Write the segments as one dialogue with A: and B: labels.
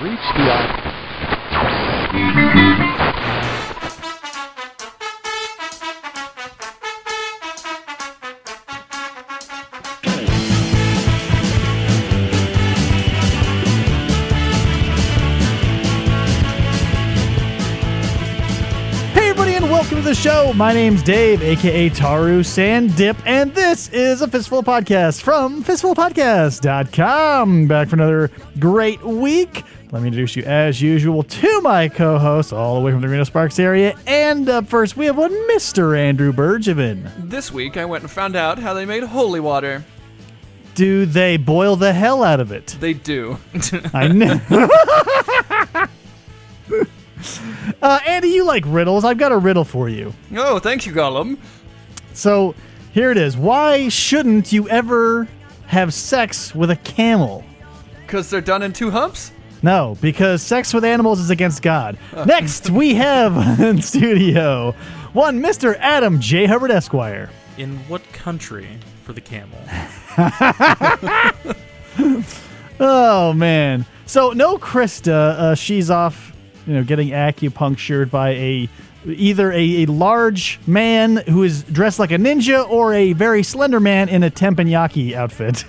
A: reached the island.
B: Welcome to the show. My name's Dave, a.k.a. Taru Sandip, and this is a Fistful Podcast from fistfulpodcast.com. Back for another great week. Let me introduce you, as usual, to my co-hosts all the way from the Reno Sparks area. And up first, we have one Mr. Andrew Bergevin.
C: This week, I went and found out how they made holy water.
B: Do they boil the hell out of it?
C: They do.
B: I know. Andy, you like riddles. I've got a riddle for you.
C: Oh, thank you, Gollum.
B: So, here it is. Why shouldn't you ever have sex with a camel?
C: Because they're done in two humps?
B: No, because sex with animals is against God. Next, we have in studio one Mr. Adam J. Hubbard Esquire.
D: In what country for the camel?
B: Oh, man. So, no Krista. She's off, getting acupunctured by either a large man who is dressed like a ninja or a very slender man in a teppanyaki outfit.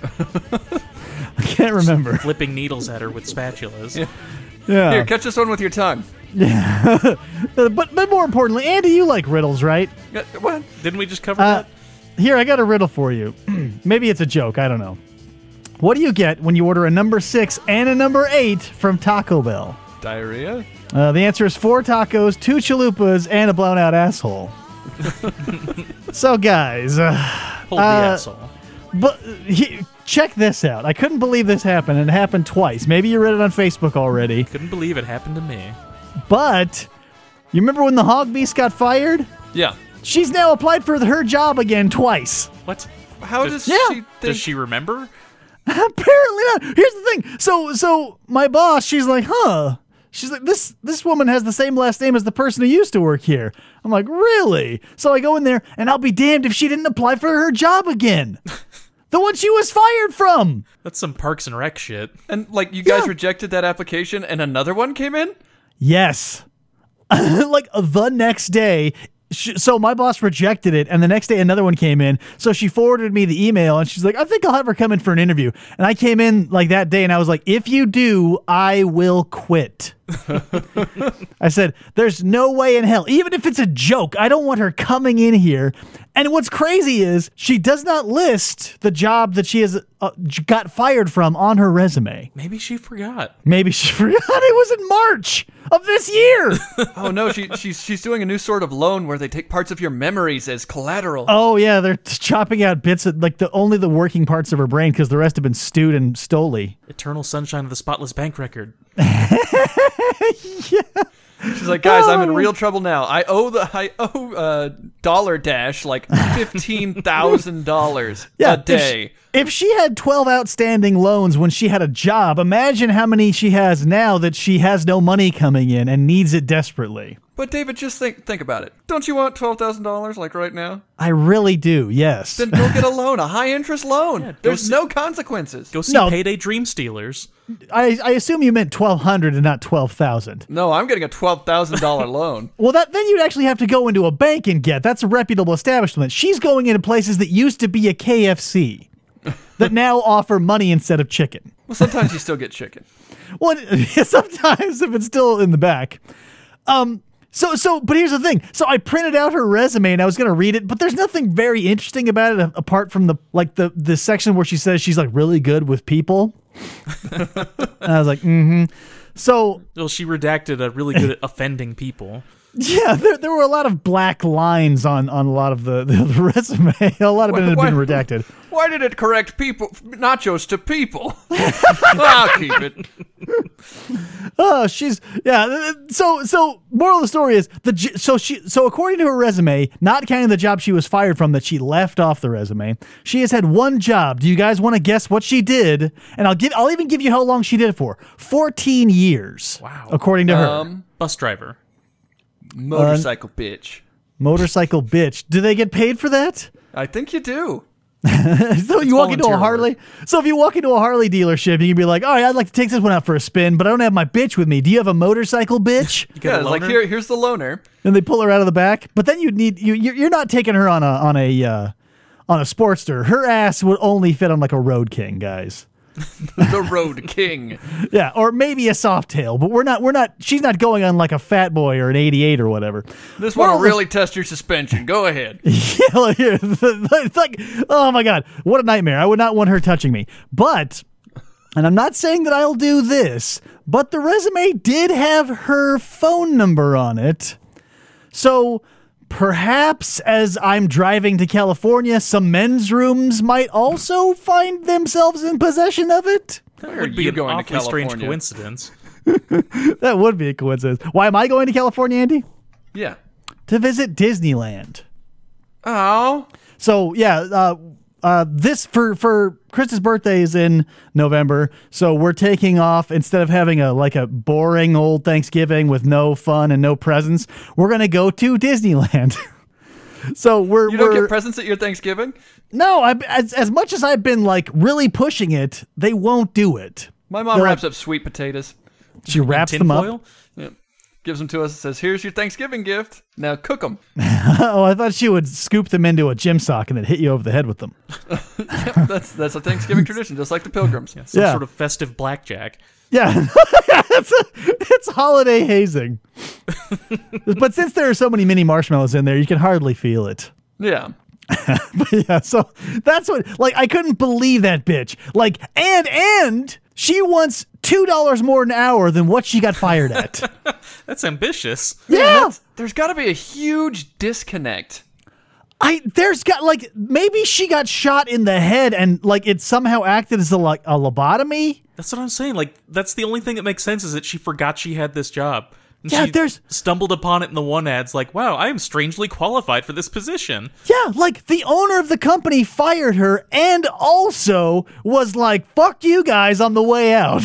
B: I can't remember.
D: Just flipping needles at her with spatulas.
B: Yeah.
C: Here, catch this one with your tongue.
B: Yeah. but more importantly, Andy, you like riddles, right?
C: What?
D: Didn't we just cover that?
B: Here, I got a riddle for you. Maybe it's a joke. I don't know. What do you get when you order a number 6 and a number 8 from Taco Bell?
C: Diarrhea?
B: The answer is 4 tacos, 2 chalupas, and a blown-out asshole. So, guys,
D: Hold the asshole.
B: but check this out. I couldn't believe this happened, and it happened twice. Maybe you read it on Facebook already.
D: Couldn't believe it happened to me.
B: But you remember when the hog beast got fired?
C: Yeah.
B: She's now applied for her job again twice.
D: What?
C: How does she think?
D: Does she remember?
B: Apparently not. Here's the thing. So my boss, she's like, huh? She's like, this woman has the same last name as the person who used to work here. I'm like, really? So I go in there, and I'll be damned if she didn't apply for her job again. The one she was fired from.
D: That's some Parks and Rec shit.
C: And, you guys rejected that application and another one came in?
B: Yes. Like, the next day. So my boss rejected it, and the next day another one came in. So she forwarded me the email, and she's like, I think I'll have her come in for an interview. And I came in that day, and I was like, if you do, I will quit. I said, there's no way in hell, even if it's a joke, I don't want her coming in here. And what's crazy is she does not list the job that she has got fired from on her resume.
D: Maybe she forgot.
B: Maybe she forgot it was in March of this year.
C: Oh, no, she's doing a new sort of loan where they take parts of your memories as collateral.
B: Oh, yeah, they're chopping out bits of, only the working parts of her brain because the rest have been stewed and stoley.
D: Eternal sunshine of the spotless bank record.
B: Yeah.
C: She's like, guys, I'm in real trouble now. I owe Dollar Dash $15,000 a day.
B: If she had 12 outstanding loans when she had a job, imagine how many she has now that she has no money coming in and needs it desperately.
C: But David, just think about it. Don't you want $12,000 right now?
B: I really do, yes.
C: Then go get a loan, a high-interest loan.
D: Yeah,
C: There's no consequences.
D: Go see
B: No.
D: Payday Dream Stealers.
B: I assume you meant 1,200 and not 12,000.
C: No, I'm getting a $12,000 loan.
B: Well, then you'd actually have to go into a bank and get. That's a reputable establishment. She's going into places that used to be a KFC that now offer money instead of chicken.
C: Well, sometimes you still get chicken.
B: Well, sometimes if it's still in the back. But here's the thing. So I printed out her resume and I was going to read it, but there's nothing very interesting about it apart from the section where she says she's really good with people. And I was like, So,
D: Well, she redacted a really good at offending people.
B: yeah, there were a lot of black lines on a lot of the resume. A lot of it had been redacted.
C: Why did it correct nachos to people? I'll keep it.
B: Oh, So moral of the story is so according to her resume, not counting the job she was fired from that she left off the resume, she has had one job. Do you guys want to guess what she did? And I'll even give you how long she did it for. 14 years.
D: Wow.
B: According to her.
D: Bus driver.
C: Motorcycle bitch.
B: Motorcycle bitch. Do they get paid for that?
C: I think you do.
B: So you walk into a
D: volunteer
B: Harley.
D: work.
B: So if you walk into a Harley dealership, you can be like, "All right, I'd like to take this one out for a spin, but I don't have my bitch with me. Do you have a motorcycle, bitch?"
D: You
C: Yeah,
D: got
C: it's
D: a
C: like
D: loaner?
C: here's the loaner.
B: And they pull her out of the back. But then you're not taking her on a Sportster. Her ass would only fit on like a Road King, guys.
C: The Road King.
B: Yeah, or maybe a Softail, but we're not. She's not going on like a Fat Boy or an 88 or whatever.
C: This one will really test your suspension. Go ahead.
B: Yeah, like, it's like, oh my god, what a nightmare! I would not want her touching me. But, and I'm not saying that I'll do this, but the resume did have her phone number on it, so perhaps as I'm driving to California, some men's rooms might also find themselves in possession of it.
C: Where are
D: Would be
C: you
D: an
C: going to
D: awfully strange
C: California?
D: coincidence.
B: That would be a coincidence. Why am I going to California, Andy?
C: Yeah.
B: To visit Disneyland.
C: Oh.
B: So yeah, this for Krista's birthday is in November, so we're taking off. Instead of having a boring old Thanksgiving with no fun and no presents, we're gonna go to Disneyland. So
C: You don't get presents at your Thanksgiving?
B: no, as much as I've been like really pushing it, they won't do it.
C: My mom
B: They're
C: wraps
B: like-
C: up sweet potatoes.
B: She wraps them up.
D: Tinfoil?
C: Yeah. Gives them to us. Says, "Here's your Thanksgiving gift. Now cook them."
B: Oh, I thought she would scoop them into a gym sock and then hit you over the head with them.
C: That's a Thanksgiving tradition, just like the Pilgrims.
D: Some
B: Yeah.
D: sort of festive blackjack.
B: Yeah, it's holiday hazing. But since there are so many mini marshmallows in there, you can hardly feel it.
C: Yeah.
B: But yeah, so that's what, like, I couldn't believe that bitch. Like, and she wants $2 more an hour than what she got fired at.
D: That's ambitious.
B: Yeah.
C: There's got to be a huge disconnect.
B: There's got, like, maybe she got shot in the head and, like, it somehow acted as a lobotomy.
D: That's what I'm saying. Like, that's the only thing that makes sense is that she forgot she had this job. And
B: Yeah,
D: she
B: there's-
D: stumbled upon it in the one ads like, wow, I am strangely qualified for this position.
B: Yeah, like, the owner of the company fired her and also was like, fuck you guys on the way out.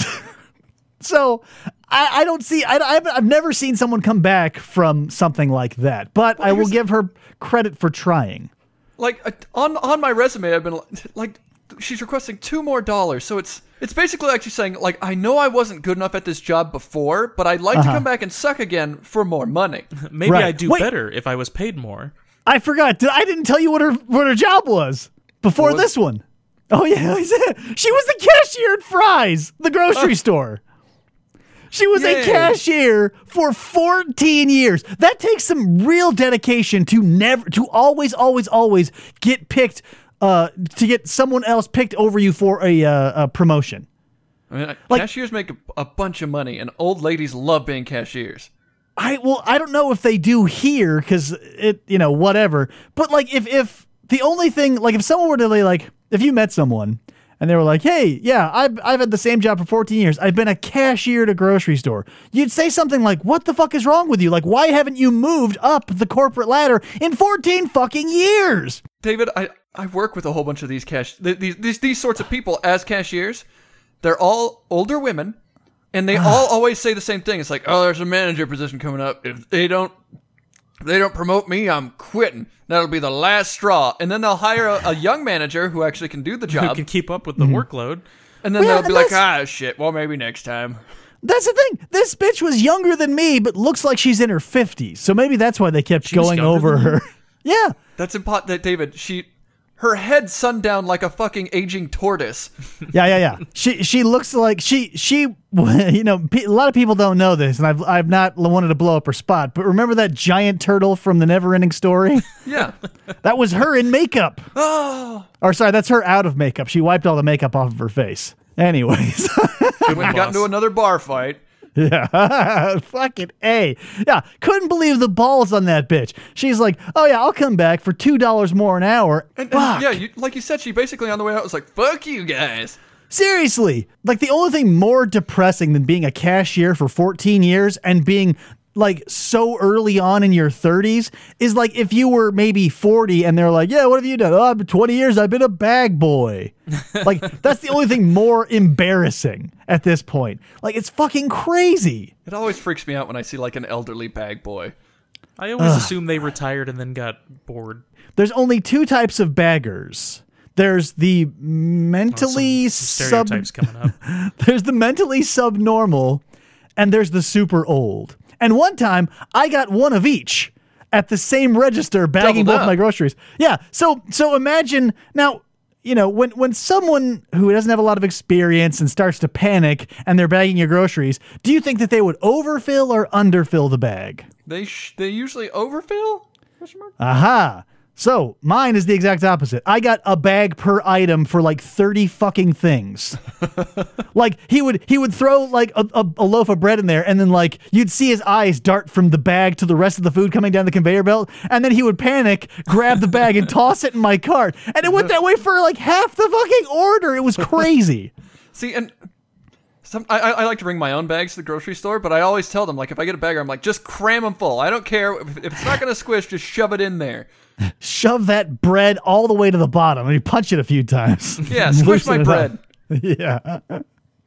B: So I don't see, I've never seen someone come back from something like that, but I will give her credit for trying.
C: Like on my resume, I've been like, she's requesting $2 more, so it's basically like she's saying, like, I know I wasn't good enough at this job before, but I'd like to come back and suck again for more money.
D: Maybe
B: Right.
D: I'd do
B: Wait.
D: better if I was paid more.
B: I forgot. I didn't tell you what her job was before this one. Oh yeah, she was the cashier at Fry's, the grocery store. She was a
C: Yay.
B: cashier for 14 years. That takes some real dedication to always get picked, to get someone else picked over you for a promotion.
C: I mean,
B: Like-
C: cashiers make a bunch of money, and old ladies love being cashiers.
B: I don't know if they do here because whatever. But like if the only thing, like if someone were to like, if you met someone and they were like, hey, yeah, I've had the same job for 14 years. I've been a cashier at a grocery store. You'd say something like, what the fuck is wrong with you? Like, why haven't you moved up the corporate ladder in 14 fucking years?
C: David, I work with a whole bunch of these these sorts of people as cashiers. They're all older women, and they all always say the same thing. It's like, oh, there's a manager position coming up. If they don't promote me, I'm quitting. That'll be the last straw. And then they'll hire a young manager who actually can do the
D: Who
C: job.
D: can keep up with the workload.
C: And then
B: Well,
C: they'll be
B: yeah,
C: like,
B: and
C: ah, shit. Well, maybe next time.
B: That's the thing. This bitch was younger than me, but looks like she's in her 50s. So maybe that's why they kept
D: was
B: going
D: younger
B: over
D: than you?
B: her. Yeah.
C: That's important, David. Her head sundown like a fucking aging tortoise.
B: Yeah. She looks like she a lot of people don't know this, and I've not wanted to blow up her spot, but remember that giant turtle from the Neverending Story?
C: Yeah.
B: That was her in makeup.
C: Oh.
B: Or sorry, that's her out of makeup. She wiped all the makeup off of her face. Anyways.
C: Went and got into another bar fight.
B: Yeah, fucking A. Yeah, couldn't believe the balls on that bitch. She's like, oh yeah, I'll come back for $2 more an hour.
C: And
B: Fuck.
C: yeah, like you said, she basically on the way out was like, fuck you guys.
B: Seriously, like the only thing more depressing than being a cashier for 14 years and being like so early on in your 30s is like if you were maybe 40 and they're like, yeah, what have you done? Oh, I've been 20 years. I've been a bag boy. Like that's the only thing more embarrassing at this point. Like it's fucking crazy.
C: It always freaks me out when I see like an elderly bag boy.
D: I always assumed they retired and then got bored.
B: There's only two types of baggers. There's the mentally
D: Some stereotypes coming up.
B: there's the mentally subnormal, and there's the super old. And one time, I got one of each at the same register, bagging
C: Doubled
B: both
C: up.
B: my groceries. Yeah. So imagine now. When someone who doesn't have a lot of experience and starts to panic and they're bagging your groceries, do you think that they would overfill or underfill the bag?
C: They usually overfill? Question mark?
B: Aha. So mine is the exact opposite. I got a bag per item for like 30 fucking things. Like he would throw like a loaf of bread in there, and then like you'd see his eyes dart from the bag to the rest of the food coming down the conveyor belt, and then he would panic, grab the bag, and toss it in my cart. And it went that way for like half the fucking order. It was crazy.
C: See, and I like to bring my own bags to the grocery store, but I always tell them, like, if I get a bagger, I'm like, just cram them full. I don't care. If it's not going to squish, just shove it in there.
B: Shove that bread all the way to the bottom, and you punch it a few times.
C: Yeah, squish my
B: Loosen it
C: bread.
B: up. Yeah.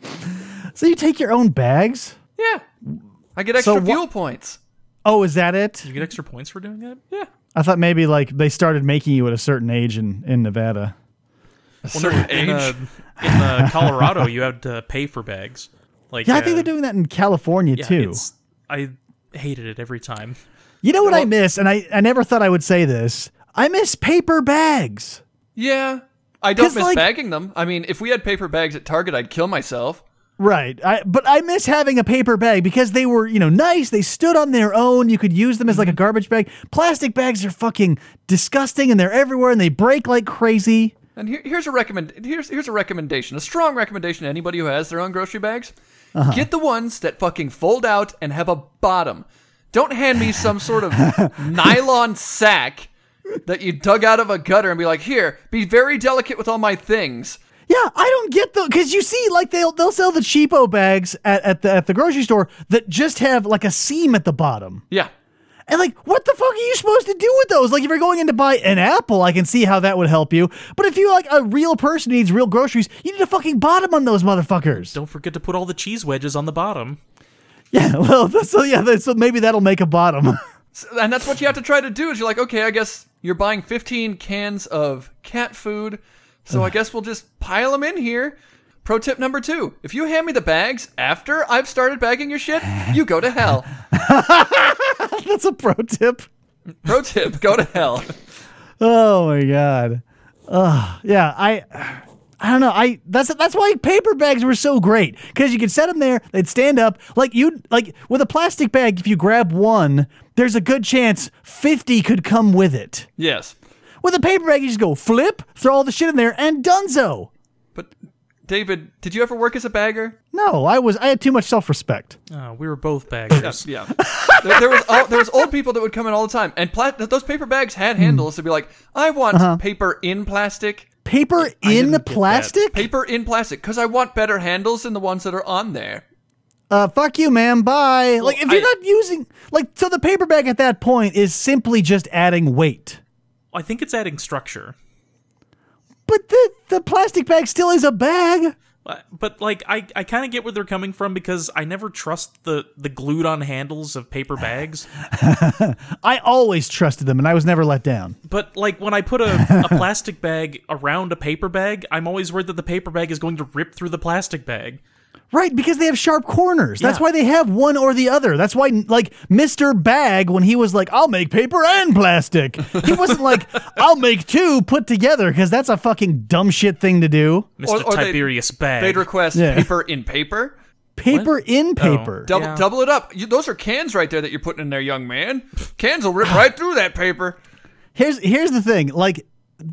B: So you take your own bags?
C: Yeah. I get extra
B: So
C: fuel points.
B: Oh, is that it?
D: You get extra points for doing that?
C: Yeah.
B: I thought maybe like they started making you at a certain age in Nevada.
C: Certain
D: in
C: age.
D: Colorado, you had to pay for bags. Like,
B: Yeah, I think they're doing that in California too.
D: I hated it every time.
B: You know what I
C: Well-
B: miss, and I never thought I would say this. I miss paper bags.
C: Yeah. I don't
B: 'Cause,
C: miss
B: like-
C: bagging them. I mean, if we had paper bags at Target, I'd kill myself.
B: Right. But I miss having a paper bag because they were, nice. They stood on their own. You could use them as like a garbage bag. Plastic bags are fucking disgusting, and they're everywhere, and they break like crazy.
C: And here's a recommendation, a strong recommendation to anybody who has their own grocery bags. Get the ones that fucking fold out and have a bottom. Don't hand me some sort of nylon sack that you dug out of a gutter and be like, here, be very delicate with all my things.
B: Yeah, I don't get the because you see, like they'll sell the cheapo bags at the grocery store that just have like a seam at the bottom.
C: Yeah.
B: And like, what the fuck are you supposed to do with those? Like, if you're going in to buy an apple, I can see how that would help you. But if you're like a real person who needs real groceries, you need a fucking bottom on those motherfuckers.
D: Don't forget to put all the cheese wedges on the bottom.
B: Yeah, well, so maybe that'll make a bottom.
C: And that's what you have to try to do is you're like, okay, I guess you're buying 15 cans of cat food, so I guess we'll just pile them in here. Pro tip number 2, if you hand me the bags after I've started bagging your shit, you go to hell.
B: That's a pro tip.
C: Pro tip, go to hell.
B: Oh my god. Yeah, I don't know. That's why paper bags were so great, because you could set them there, they'd stand up. Like with a plastic bag, if you grab one, there's a good chance 50 could come with it.
C: Yes.
B: With a paper bag, you just go flip, throw all the shit in there, and donezo.
C: But, David, did you ever work as a bagger?
B: No, I had too much self-respect.
D: We were both baggers.
C: Yeah. there was old people that would come in all the time, and those paper bags had handles to be like, I want paper in plastic.
B: Paper
D: didn't
B: in
D: get
B: plastic?
C: Paper in plastic, because I want better handles than the ones that are on there.
B: Fuck you, ma'am. Bye.
C: Well,
B: like, if you're not using... so the paper bag at that point is simply just adding weight.
D: I think it's adding structure.
B: But the plastic bag still is a bag.
D: But I kind of get where they're coming from, because I never trust the glued on handles of paper bags.
B: I always trusted them, and I was never let down.
D: But like when I put a plastic bag around a paper bag, I'm always worried that the paper bag is going to rip through the plastic bag.
B: Right, because they have sharp corners. That's
D: Yeah.
B: why they have one or the other. That's why, like, Mr. Bag, when he was like, I'll make paper and plastic, he wasn't like, I'll make two put together, because that's a fucking dumb shit thing to do.
D: Mr.
C: Or
D: Tiberius Bag.
C: They'd request
B: Yeah.
C: paper in paper.
B: Paper in paper.
D: Yeah.
C: Double it up. Those are cans right there that you're putting in there, young man. Cans will rip right through that paper.
B: Here's the thing. Like,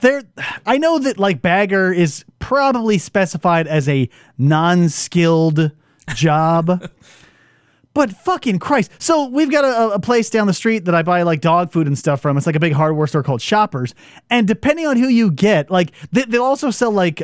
B: I know that, like, bagger is probably specified as a non-skilled job. But fucking Christ. So we've got a place down the street that I buy like dog food and stuff from. It's like a big hardware store called Shoppers. And depending on who you get, like they'll also sell like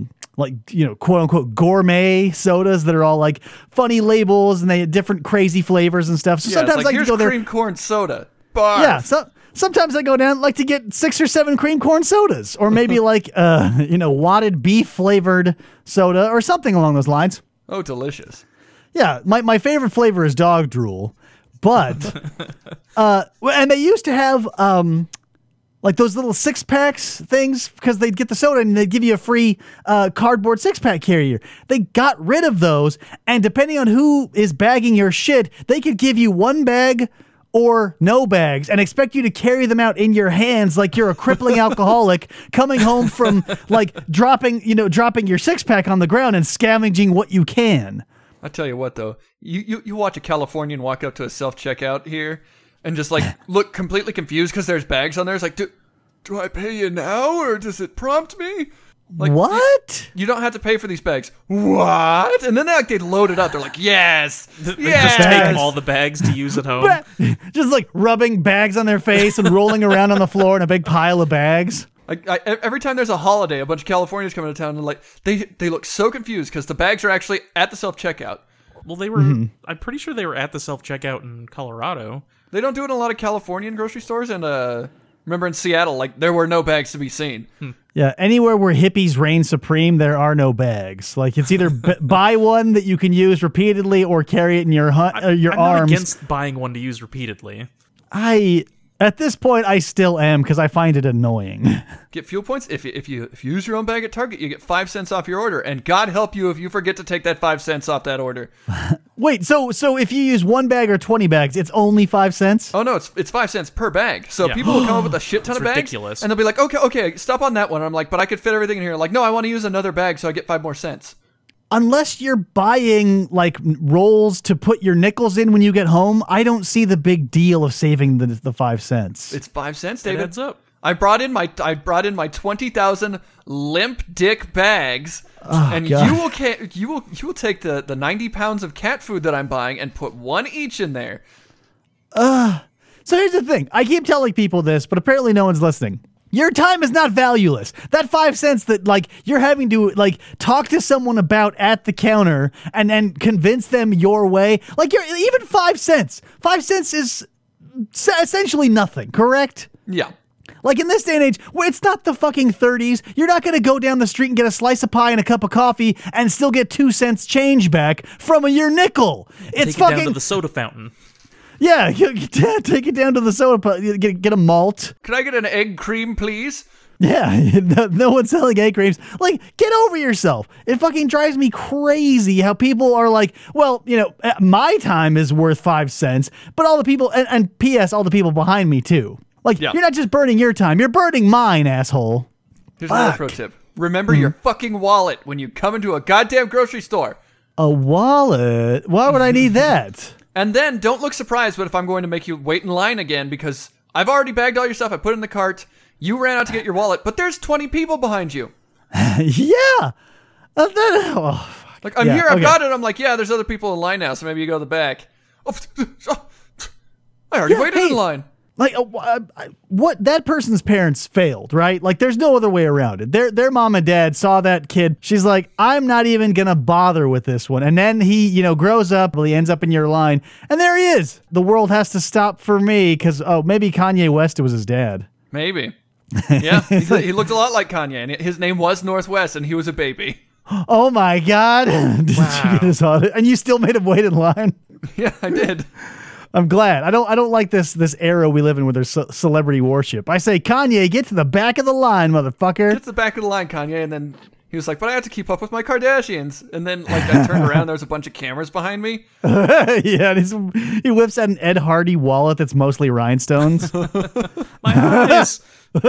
B: quote unquote gourmet sodas that are all like funny labels and they have different crazy flavors and stuff. So
C: Yeah,
B: sometimes
C: it's like,
B: I can
C: here's
B: go there.
C: cream corn soda. Barf.
B: Yeah. Sometimes I go down like to get 6 or 7 cream corn sodas, or maybe like wadded beef flavored soda or something along those lines.
C: Oh, delicious.
B: Yeah, my favorite flavor is dog drool, but and they used to have Like those little 6-packs things, because they'd get the soda and they'd give you a free cardboard 6-pack carrier. They got rid of those, and depending on who is bagging your shit, they could give you one bag or no bags and expect you to carry them out in your hands like you're a crippling alcoholic coming home from like dropping your 6-pack on the ground and scavenging what you can.
C: I tell you what, though, you watch a Californian walk up to a self-checkout here and just like look completely confused because there's bags on there. It's like, do I pay you now or does it prompt me? Like,
B: what?
C: You don't have to pay for these bags. What? And then they load it up. They're like, yes,
D: They
C: yes.
D: just take all the bags to use at home.
B: Just like rubbing bags on their face and rolling around on the floor in a big pile of bags.
C: Like every time there's a holiday, a bunch of Californians come into town and like they look so confused because the bags are actually at the self-checkout.
D: Well, they were. I'm pretty sure they were at the self-checkout in Colorado.
C: They don't do it in a lot of Californian grocery stores, and remember in Seattle, like there were no bags to be seen.
B: Yeah, anywhere where hippies reign supreme, there are no bags. Like it's either buy one that you can use repeatedly or carry it in your
D: I'm
B: arms.
D: not against buying one to use repeatedly.
B: At this point, I still am because I find it annoying.
C: Get fuel points if you use your own bag at Target, you get 5 cents off your order, and God help you if you forget to take that 5 cents off that order.
B: Wait, so if you use one bag or 20 bags, it's only 5 cents?
C: Oh no, it's 5 cents per bag. So
D: Yeah.
C: people will come up with a shit ton
D: It's
C: of bags,
D: ridiculous.
C: and they'll be like, okay, stop on that one. And I'm like, but I could fit everything in here. Like, no, I want to use another bag, so I get 5 more cents.
B: Unless you're buying like rolls to put your nickels in when you get home, I don't see the big deal of saving the 5 cents.
C: It's 5 cents,
D: It
C: David.
D: adds up.
C: I brought in my 20,000 limp dick bags, and
B: God.
C: you will take the 90 pounds of cat food that I'm buying and put one each in there.
B: So here's the thing. I keep telling people this, but apparently no one's listening. Your time is not valueless. That 5 cents that like you're having to like talk to someone about at the counter and then convince them your way. Like you're even 5 cents. 5 cents is essentially nothing, correct?
C: Yeah.
B: Like in this day and age, where it's not the fucking 30s, you're not going to go down the street and get a slice of pie and a cup of coffee and still get 2 cents change back from your nickel. It's
D: Take it
B: fucking
D: down to the soda fountain.
B: yeah. Take it down to the soda. Get a malt.
C: Could I get an egg cream, please?
B: Yeah, no one's selling egg creams. Like, get over yourself. It fucking drives me crazy how people are like, well, my time is worth 5 cents, but all the people, and P.S., all the people behind me too. Like,
C: Yeah.
B: You're not just burning your time, you're burning mine, asshole.
C: Here's another pro tip. Remember your fucking wallet when you come into a goddamn grocery store.
B: A wallet? Why would I need that?
C: And then don't look surprised if I'm going to make you wait in line again because I've already bagged all your stuff. I put it in the cart. You ran out to get your wallet, but there's 20 people behind you.
B: Yeah.
C: Like, I'm
B: Yeah,
C: here, I've
B: okay.
C: got it. I'm like, yeah, there's other people in line now, so maybe you go to the back. Oh, I already
B: Yeah,
C: waited in line.
B: Like, what that person's parents failed, right? Like, there's no other way around it. Their mom and dad saw that kid. She's like, I'm not even gonna bother with this one. And then he, grows up. Well, he ends up in your line, and there he is. The world has to stop for me because maybe Kanye West was his dad.
C: Maybe. Yeah, he looked a lot like Kanye, and his name was Northwest, and he was a baby.
B: Oh my God! Did you get his audit? And you still made him wait in line?
C: Yeah, I did.
B: I'm glad. I don't like this era we live in where there's celebrity worship. I say, Kanye, get to the back of the line, motherfucker.
C: Get to the back of the line, Kanye, and then he was like, but I have to keep up with my Kardashians. And then, I turned around, there was a bunch of cameras behind me.
B: Yeah, and he whips out an Ed Hardy wallet that's mostly rhinestones.
D: My eyes.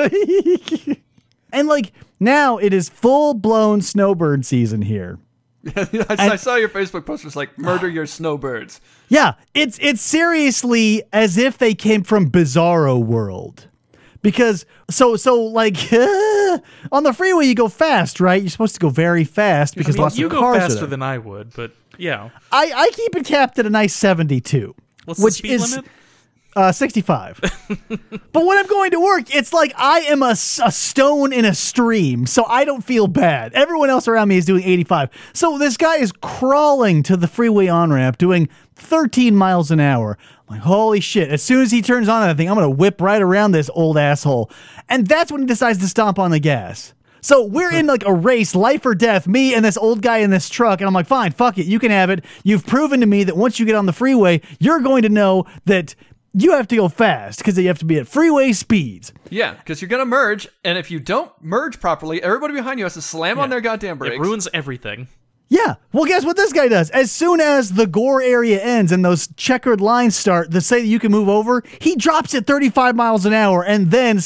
B: And now it is full-blown snowbird season here.
C: I saw your Facebook post was like, murder your snowbirds.
B: Yeah, it's seriously as if they came from Bizarro World. Because so on the freeway you go fast, right? You're supposed to go very fast because lots
D: you
B: of
D: go
B: cars are
D: faster
B: there.
D: than I would, but yeah.
B: I keep it capped at a nice 72.
D: What's the speed limit?
B: 65. But when I'm going to work, it's like I am a stone in a stream, so I don't feel bad. Everyone else around me is doing 85. So this guy is crawling to the freeway on-ramp doing 13 miles an hour. I'm like, holy shit. As soon as he turns on that thing, I'm going to whip right around this old asshole. And that's when he decides to stomp on the gas. So we're in a race, life or death, me and this old guy in this truck. And I'm like, fine, fuck it. You can have it. You've proven to me that once you get on the freeway, you're going to know that you have to go fast because you have to be at freeway speeds.
C: Yeah, because you're going to merge, and if you don't merge properly, everybody behind you has to slam on their goddamn brakes.
D: It ruins everything.
B: Yeah. Well, guess what this guy does? As soon as the gore area ends and those checkered lines start that say that you can move over, he drops it 35 miles an hour and then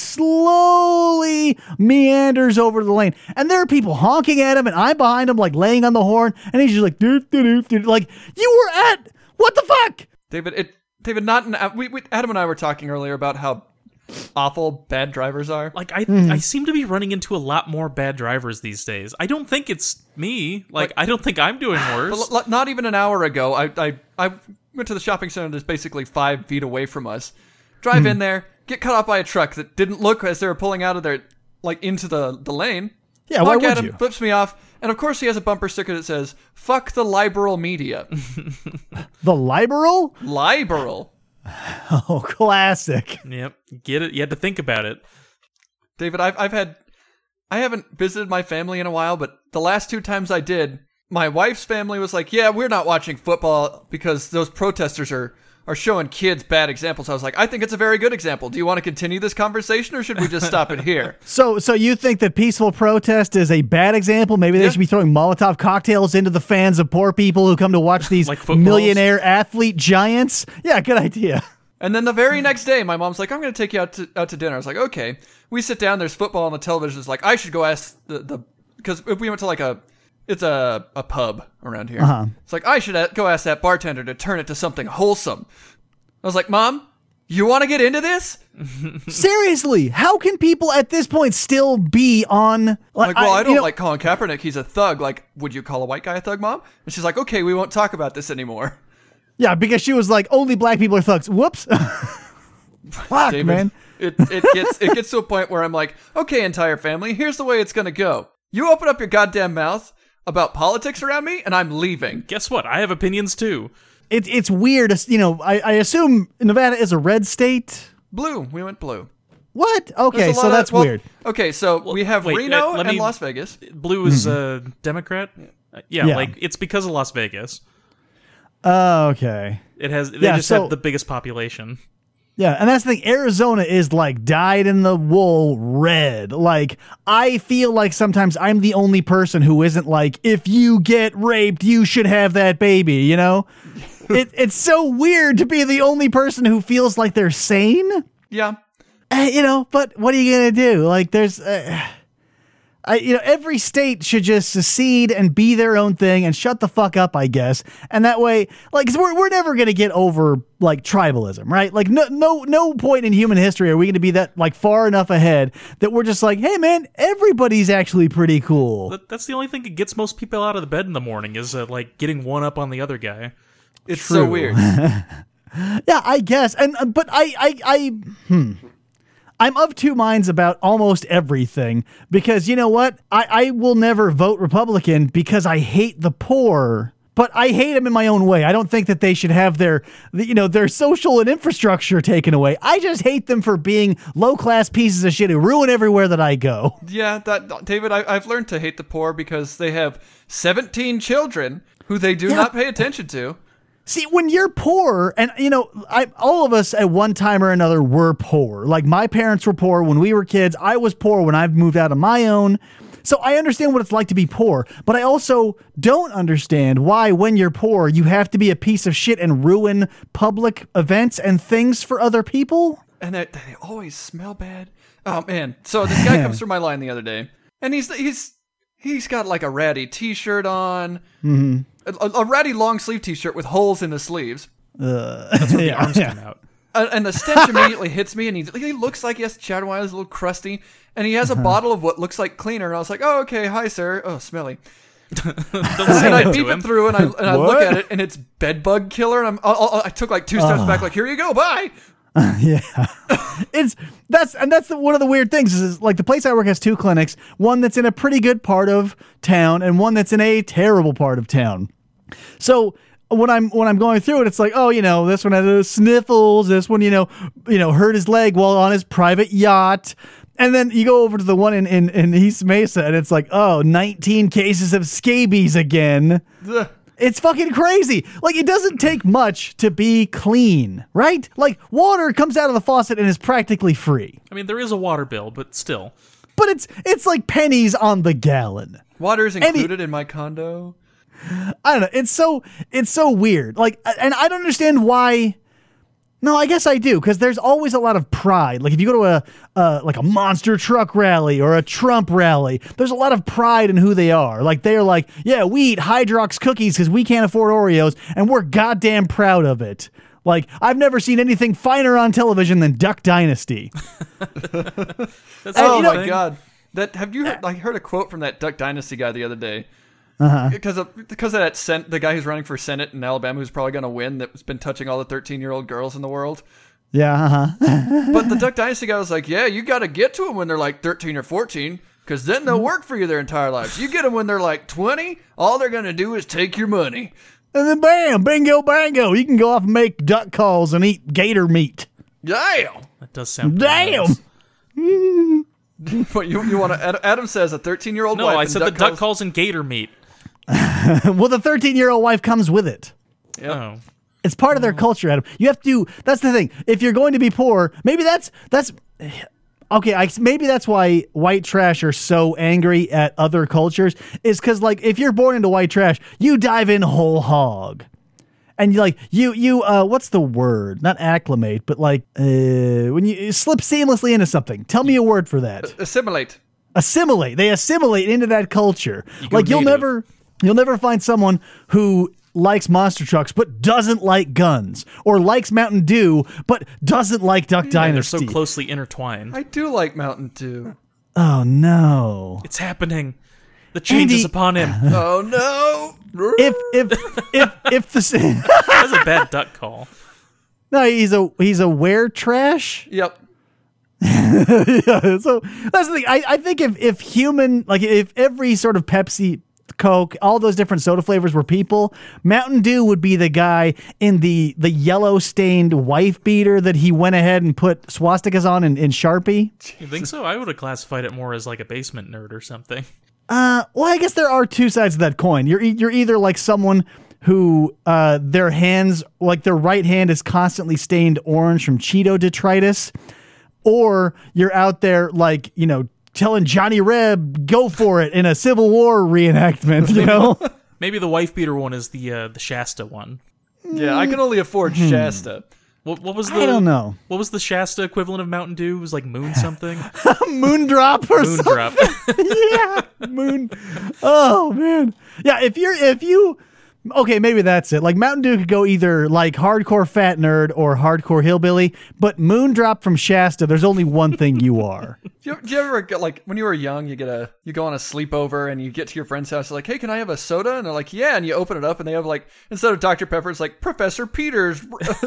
B: slowly meanders over the lane. And there are people honking at him, and I'm behind him, like laying on the horn, and he's just like, doof, doof, doof, like, you were at, what the fuck?
C: David, Adam and I were talking earlier about how awful bad drivers are.
D: Like, I seem to be running into a lot more bad drivers these days. I don't think it's me. Like I don't think I'm doing worse.
C: But not even an hour ago, I went to the shopping center that's basically 5 feet away from us. Drive in there, get cut off by a truck that didn't look as they were pulling out of their, like, into the lane.
B: Yeah, why
C: Honk at
B: would
C: him,
B: you?
C: flips me off, and of course he has a bumper sticker that says, "Fuck the liberal media."
B: The liberal?
C: Liberal.
B: Oh, classic.
D: Yep, get it. You had to think about it.
C: David, I haven't visited my family in a while, but the last 2 times I did, my wife's family was like, "Yeah, we're not watching football because those protesters are showing kids bad examples." I was like, "I think it's a very good example. Do you want to continue this conversation, or should we just stop it here?"
B: So you think that peaceful protest is a bad example? Maybe they should be throwing Molotov cocktails into the fans of poor people who come to watch these
D: Like footballs?
B: millionaire athlete giants? Yeah, good idea.
C: And then the very next day, my mom's like, "I'm going to take you out to dinner." I was like, "Okay." We sit down. There's football on the television. It's like, I should go ask because if we went to like it's a pub around here. It's like, I should go ask that bartender to turn it to something wholesome. I was like, "Mom, you want to get into this?"
B: Seriously, how can people at this point still be on?
C: Like, well, I don't like Colin Kaepernick. He's a thug. Like, would you call a white guy a thug, Mom? And she's like, "Okay, we won't talk about this anymore."
B: Yeah, because she was like, only black people are thugs. Whoops. Fuck,
C: David,
B: man.
C: It gets to a point where I'm like, "Okay, entire family, here's the way it's gonna go. You open up your goddamn mouth about politics around me, and I'm leaving."
D: Guess what? I have opinions too.
B: It's weird. I assume Nevada is a red state.
C: Blue. We went blue.
B: What? Okay,
C: There's a
B: so
C: lot
B: that's weird.
C: Okay, so we have
D: wait,
C: Reno
D: let
C: and
D: me-
C: Las Vegas.
D: Blue is Democrat. Yeah,
B: Yeah.
D: like it's because of Las Vegas.
B: Okay.
D: It has. They
B: Yeah,
D: just
B: so-
D: have the biggest population.
B: Yeah, and that's the thing. Arizona is like dyed in the wool red. Like, I feel like sometimes I'm the only person who isn't like, if you get raped, you should have that baby, you know? It's so weird to be the only person who feels like they're sane.
C: Yeah.
B: But what are you going to do? Like, there's... every state should just secede and be their own thing and shut the fuck up, I guess. And that way, like, 'cause we're never going to get over, like, tribalism, right? Like, no point in human history are we going to be that, like, far enough ahead that we're just like, hey, man, everybody's actually pretty cool.
D: That's the only thing that gets most people out of the bed in the morning is like getting one up on the other guy.
C: It's so weird.
B: Yeah, I guess. But I'm of 2 minds about almost everything because you know what? I will never vote Republican because I hate the poor, but I hate them in my own way. I don't think that they should have their social and infrastructure taken away. I just hate them for being low-class pieces of shit who ruin everywhere that I go.
C: Yeah, David, I've learned to hate the poor because they have 17 children who they do not pay attention to.
B: See, when you're poor, and all of us at one time or another were poor. Like, my parents were poor when we were kids. I was poor when I moved out on my own. So I understand what it's like to be poor, but I also don't understand why, when you're poor, you have to be a piece of shit and ruin public events and things for other people.
C: And they always smell bad. Oh man! So this guy comes through my line the other day, and he's got like a ratty T-shirt on. Mm-hmm. A ratty long sleeve T-shirt with holes in the sleeves.
D: That's where the arms come out.
C: And the stench immediately hits me, and he looks like he has chatter wire, he's a little crusty, and he has a bottle of what looks like cleaner, and I was like, "Oh, okay, hi, sir." Oh, smelly.
D: Don't say
C: And I
D: that
C: beep
D: to him.
C: it through, and I look at it, and it's bedbug killer, and I took like 2 steps back, like, "Here you go, bye."
B: Yeah, that's one of the weird things is like the place I work has 2 clinics, one that's in a pretty good part of town and one that's in a terrible part of town. So when I'm going through it, it's like, oh, this one had the sniffles, this one, hurt his leg while on his private yacht. And then you go over to the one in East Mesa and it's like, oh, 19 cases of scabies again.
C: Ugh.
B: It's fucking crazy. Like, it doesn't take much to be clean, right? Like, water comes out of the faucet and is practically free.
D: I mean, there is a water bill, but still.
B: But it's like pennies on the gallon.
C: Water is included in my condo.
B: I don't know. It's so weird. Like, and I don't understand why. No, I guess I do, because there's always a lot of pride. Like, if you go to a monster truck rally or a Trump rally, there's a lot of pride in who they are. Like, they're like, yeah, we eat Hydrox cookies because we can't afford Oreos, and we're goddamn proud of it. Like, I've never seen anything finer on television than Duck Dynasty.
D: That's
C: Oh
D: the
C: my
D: thing.
C: god! Have you heard a quote from that Duck Dynasty guy the other day? Because of that the guy who's running for Senate in Alabama, who's probably going to win, that's been touching all the 13-year-old girls in the world.
B: Yeah,
C: But the Duck Dynasty guy was like, yeah, you got to get to them when they're like 13 or 14, because then they'll work for you their entire lives. You get them when they're like 20, all they're going to do is take your money.
B: And then bam, bingo, bango. You can go off and make duck calls and eat gator meat.
C: Damn!
D: That does sound
B: Damn!
C: But you want to? Adam says a 13-year-old
D: No,
C: wife.
D: I
C: and
D: said the duck calls and gator meat.
B: Well, the 13-year-old wife comes with it.
C: Yep.
D: Oh.
B: It's part of their culture, Adam. You have to. That's the thing. If you're going to be poor, maybe that's okay. Maybe that's why white trash are so angry at other cultures. Is because, like, if you're born into white trash, you dive in whole hog, and you what's the word? Not acclimate, but like when you slip seamlessly into something. Tell me a word for that.
C: Assimilate.
B: Assimilate. They assimilate into that culture.
D: go
B: Like,
D: native.
B: you'll never find someone who likes monster trucks but doesn't like guns, or likes Mountain Dew but doesn't like Duck
D: And they're
B: Dynasty.
D: so closely intertwined.
C: I do like Mountain Dew.
B: Oh no.
D: It's happening. The change
B: Andy-
D: is upon him.
C: Oh no!
B: If the
D: That's a bad duck call.
B: no, he's a wear trash.
C: Yep.
B: Yeah, so that's the thing. I think if human, like, if every sort of Pepsi, Coke, all those different soda flavors were people, Mountain Dew would be the guy in the yellow stained wife beater that he went ahead and put swastikas on in Sharpie.
D: You think so? I would have classified it more as like a basement nerd or something.
B: Well, I guess there are two sides of that coin. You're either like someone who their hands, like their right hand is constantly stained orange from Cheeto detritus, or you're out there like, you know, telling Johnny Reb, go for it in a Civil War reenactment, you know?
D: Maybe the wife beater one is the Shasta one.
C: Yeah, I can only afford Shasta.
D: What was the?
B: I don't know.
D: What was the Shasta equivalent of Mountain Dew? It was like Moon something.
B: Moondrop or
D: Moon
B: something.
D: drop.
B: Yeah, moon. Oh man, yeah. If you, okay, maybe that's it. Like, Mountain Dew could go either like hardcore fat nerd or hardcore hillbilly, but Moondrop from Shasta, there's only one thing you are.
C: Do you ever get, like, when you were young, you go on a sleepover and you get to your friend's house, you're like, hey, can I have a soda? And they're like, yeah. And you open it up and they have, like, instead of Dr. Pepper, it's like Professor Peter's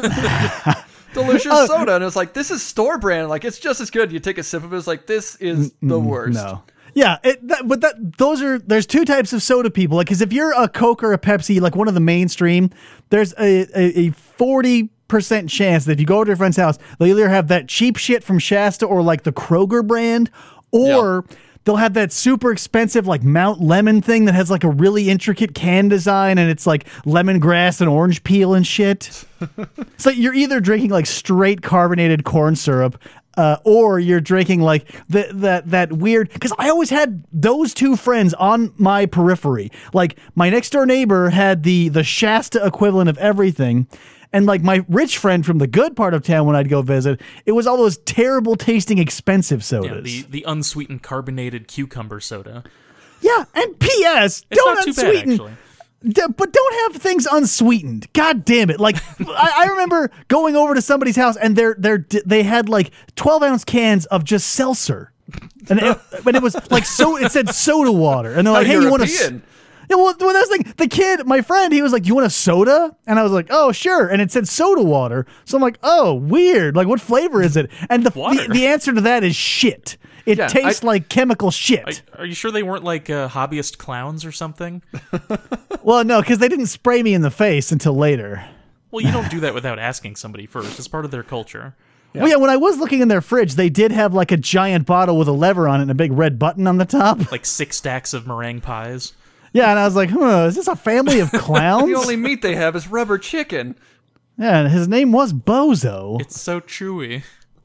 C: delicious soda. And it's like, this is store brand. Like, it's just as good. You take a sip of it. It's like, this is the worst.
B: No. Yeah, there's two types of soda people. Like, because if you're a Coke or a Pepsi, like one of the mainstream, there's a 40% chance that if you go to your friend's house, they'll either have that cheap shit from Shasta or like the Kroger brand, or they'll have that super expensive like Mount Lemon thing that has like a really intricate can design and it's like lemongrass and orange peel and shit. So you're either drinking like straight carbonated corn syrup, or you're drinking like that weird, because I always had those two friends on my periphery. Like, my next door neighbor had the Shasta equivalent of everything. And like my rich friend from the good part of town, when I'd go visit, it was all those terrible tasting expensive sodas.
D: Yeah, the unsweetened carbonated cucumber soda.
B: Yeah, and P.S.
D: It's
B: don't
D: not too bad,
B: unsweeten.
D: actually.
B: But don't have things unsweetened. God damn it! Like, I remember going over to somebody's house and they had like 12-ounce cans of just seltzer, and it was like, so it said soda water, and they're like, hey, you want
C: European.
B: Yeah, well, that's like the kid, my friend, he was like, you want a soda? And I was like, oh, sure. And it said soda water. So I'm like, oh, weird. Like, what flavor is it? And the answer to that is shit. It tastes like chemical shit.
D: Are you sure they weren't like hobbyist clowns or something?
B: Well, no, because they didn't spray me in the face until later.
D: Well, you don't do that without asking somebody first. It's part of their culture.
B: Yeah. Well, yeah, when I was looking in their fridge, they did have like a giant bottle with a lever on it and a big red button on the top.
D: Like 6 stacks of meringue pies.
B: Yeah, and I was like, is this a family of clowns?
C: The only meat they have is rubber chicken.
B: Yeah, and his name was Bozo.
D: It's so chewy.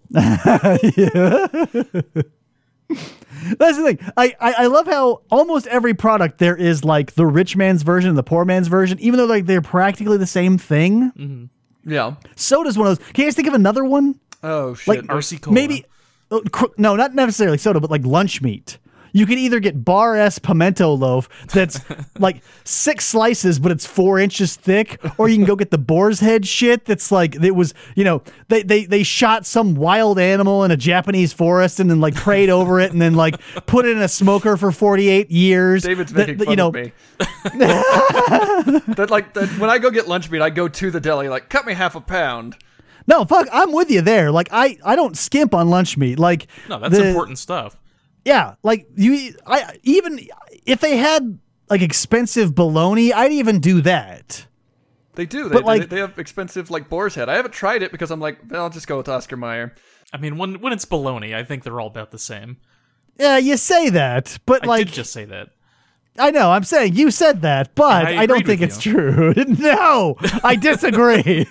B: That's the thing. I love how almost every product there is like the rich man's version and the poor man's version, even though like they're practically the same thing.
D: Mm-hmm.
C: Yeah.
B: Soda's one of those. Can you guys think of another one?
C: Oh, shit.
D: RC Cola.
B: Maybe, no, not necessarily soda, but like lunch meat. You can either get Bar S pimento loaf that's like 6 slices, but it's 4 inches thick, or you can go get the boar's head shit that's like, it was, they shot some wild animal in a Japanese forest and then like prayed over it and then like put it in a smoker for 48 years.
C: David's making fun of me. When I go get lunch meat, I go to the deli, like, cut me half a pound.
B: No, fuck, I'm with you there. Like, I don't skimp on lunch meat. Like,
D: no, that's important stuff.
B: Yeah, like even if they had like expensive bologna, I'd even do that.
C: They do.
B: But
C: they have expensive like boar's head. I haven't tried it because I'm like, I'll just go with Oscar Mayer.
D: I mean, when it's bologna, I think they're all about the same.
B: Yeah, you say that, but
D: I did just say that.
B: I know, I'm saying you said that, but I don't think it's true. No, I disagree.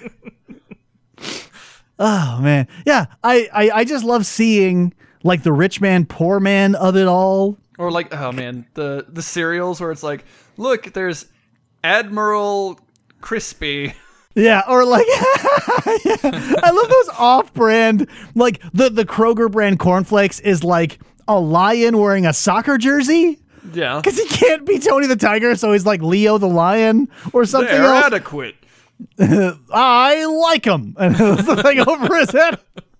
B: Oh man, yeah, I just love seeing like the rich man, poor man of it all. Or
C: like, oh man, the cereals where it's like, look, there's Admiral Crispy.
B: Yeah, or like, I love those off-brand, like the Kroger brand cornflakes is like a lion wearing a soccer jersey.
C: Yeah.
B: Because he can't be Tony the Tiger, so he's like Leo the Lion or something
C: They're
B: else.
C: adequate.
B: I like him. And the thing over his head.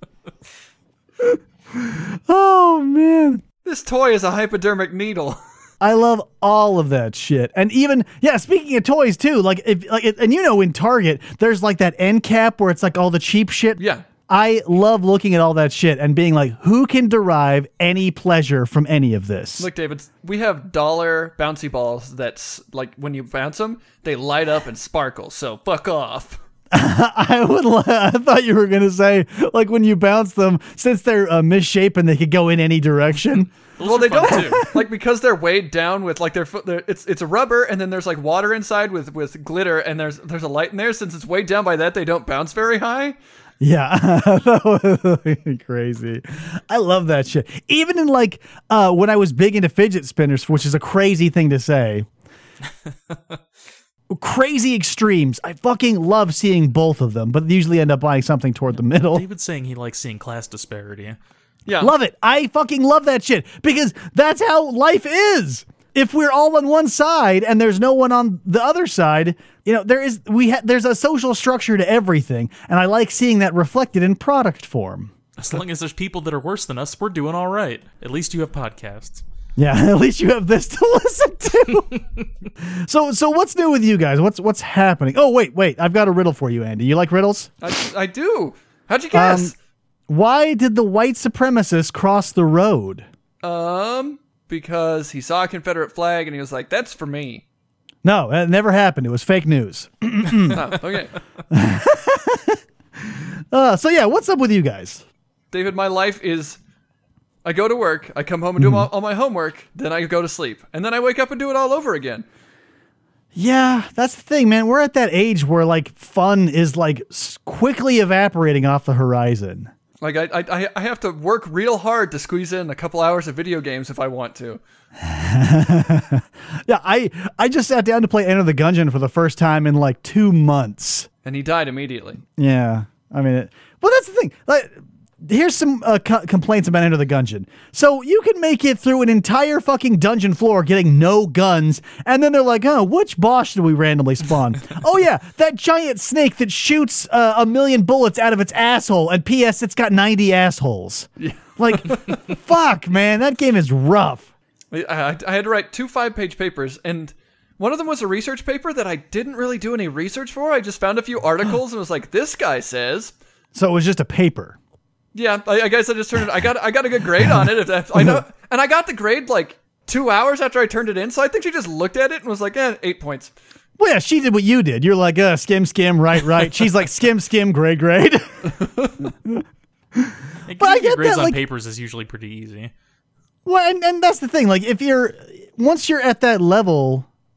B: Oh, man.
C: This toy is a hypodermic needle.
B: I love all of that shit. And even, yeah, speaking of toys too, like, in Target, there's like that end cap where it's like all the cheap shit.
C: Yeah.
B: I love looking at all that shit and being like, who can derive any pleasure from any of this?
C: Look, David, we have dollar bouncy balls that's like when you bounce them, they light up and sparkle. So fuck off.
B: I thought you were going to say, like, when you bounce them, since they're misshapen, they could go in any direction.
C: Well, they don't do. Like, because they're weighed down with, like, it's a rubber, and then there's, like, water inside with glitter, and there's a light in there. Since it's weighed down by that, they don't bounce very high.
B: Yeah, that was crazy. I love that shit. Even in, like, when I was big into fidget spinners, which is a crazy thing to say. Crazy extremes. I fucking love seeing both of them, but usually end up buying something toward the middle.
D: David's saying he likes seeing class disparity.
C: Yeah.
B: Love it. I fucking love that shit because that's how life is. If we're all on one side and there's no one on the other side, there's a social structure to everything, and I like seeing that reflected in product form.
D: As long as there's people that are worse than us, we're doing all right. At least you have podcasts.
B: Yeah, at least you have this to listen to. So what's new with you guys? What's happening? Oh, wait. I've got a riddle for you, Andy. You like riddles?
C: I do. How'd you guess?
B: Why did the white supremacist cross the road?
C: Because he saw a Confederate flag and he was like, that's for me.
B: No, that never happened. It was fake news.
C: Oh, okay.
B: So yeah, what's up with you guys?
C: David, my life is... I go to work, I come home and do all my homework, then I go to sleep, and then I wake up and do it all over again.
B: Yeah, that's the thing, man. We're at that age where, like, fun is, like, quickly evaporating off the horizon.
C: Like, I have to work real hard to squeeze in a couple hours of video games if I want to.
B: Yeah, I just sat down to play Enter the Gungeon for the first time in, like, 2 months.
C: And he died immediately.
B: Yeah, I mean, well, that's the thing. Like, here's some complaints about Enter the Gungeon. So you can make it through an entire fucking dungeon floor getting no guns, and then they're like, oh, which boss should we randomly spawn? Oh yeah, that giant snake that shoots 1,000,000 bullets out of its asshole, and P.S. it's got 90 assholes. Yeah. Like, fuck, man, that game is rough.
C: I had to write 2 5-page papers, and one of them was a research paper that I didn't really do any research for. I just found a few articles and was like, this guy says.
B: So it was just a paper.
C: Yeah, I guess I just turned it. I got a good grade on it. I know, and I got the grade like 2 hours after I turned it in. So I think she just looked at it and was like, 8 points.
B: Well, yeah, she did what you did. You're like, skim, right. She's like, skim, grade.
D: But
B: I get
D: grades
B: that,
D: on
B: like,
D: papers is usually pretty easy.
B: Well, and that's the thing. Like, once you're at that level,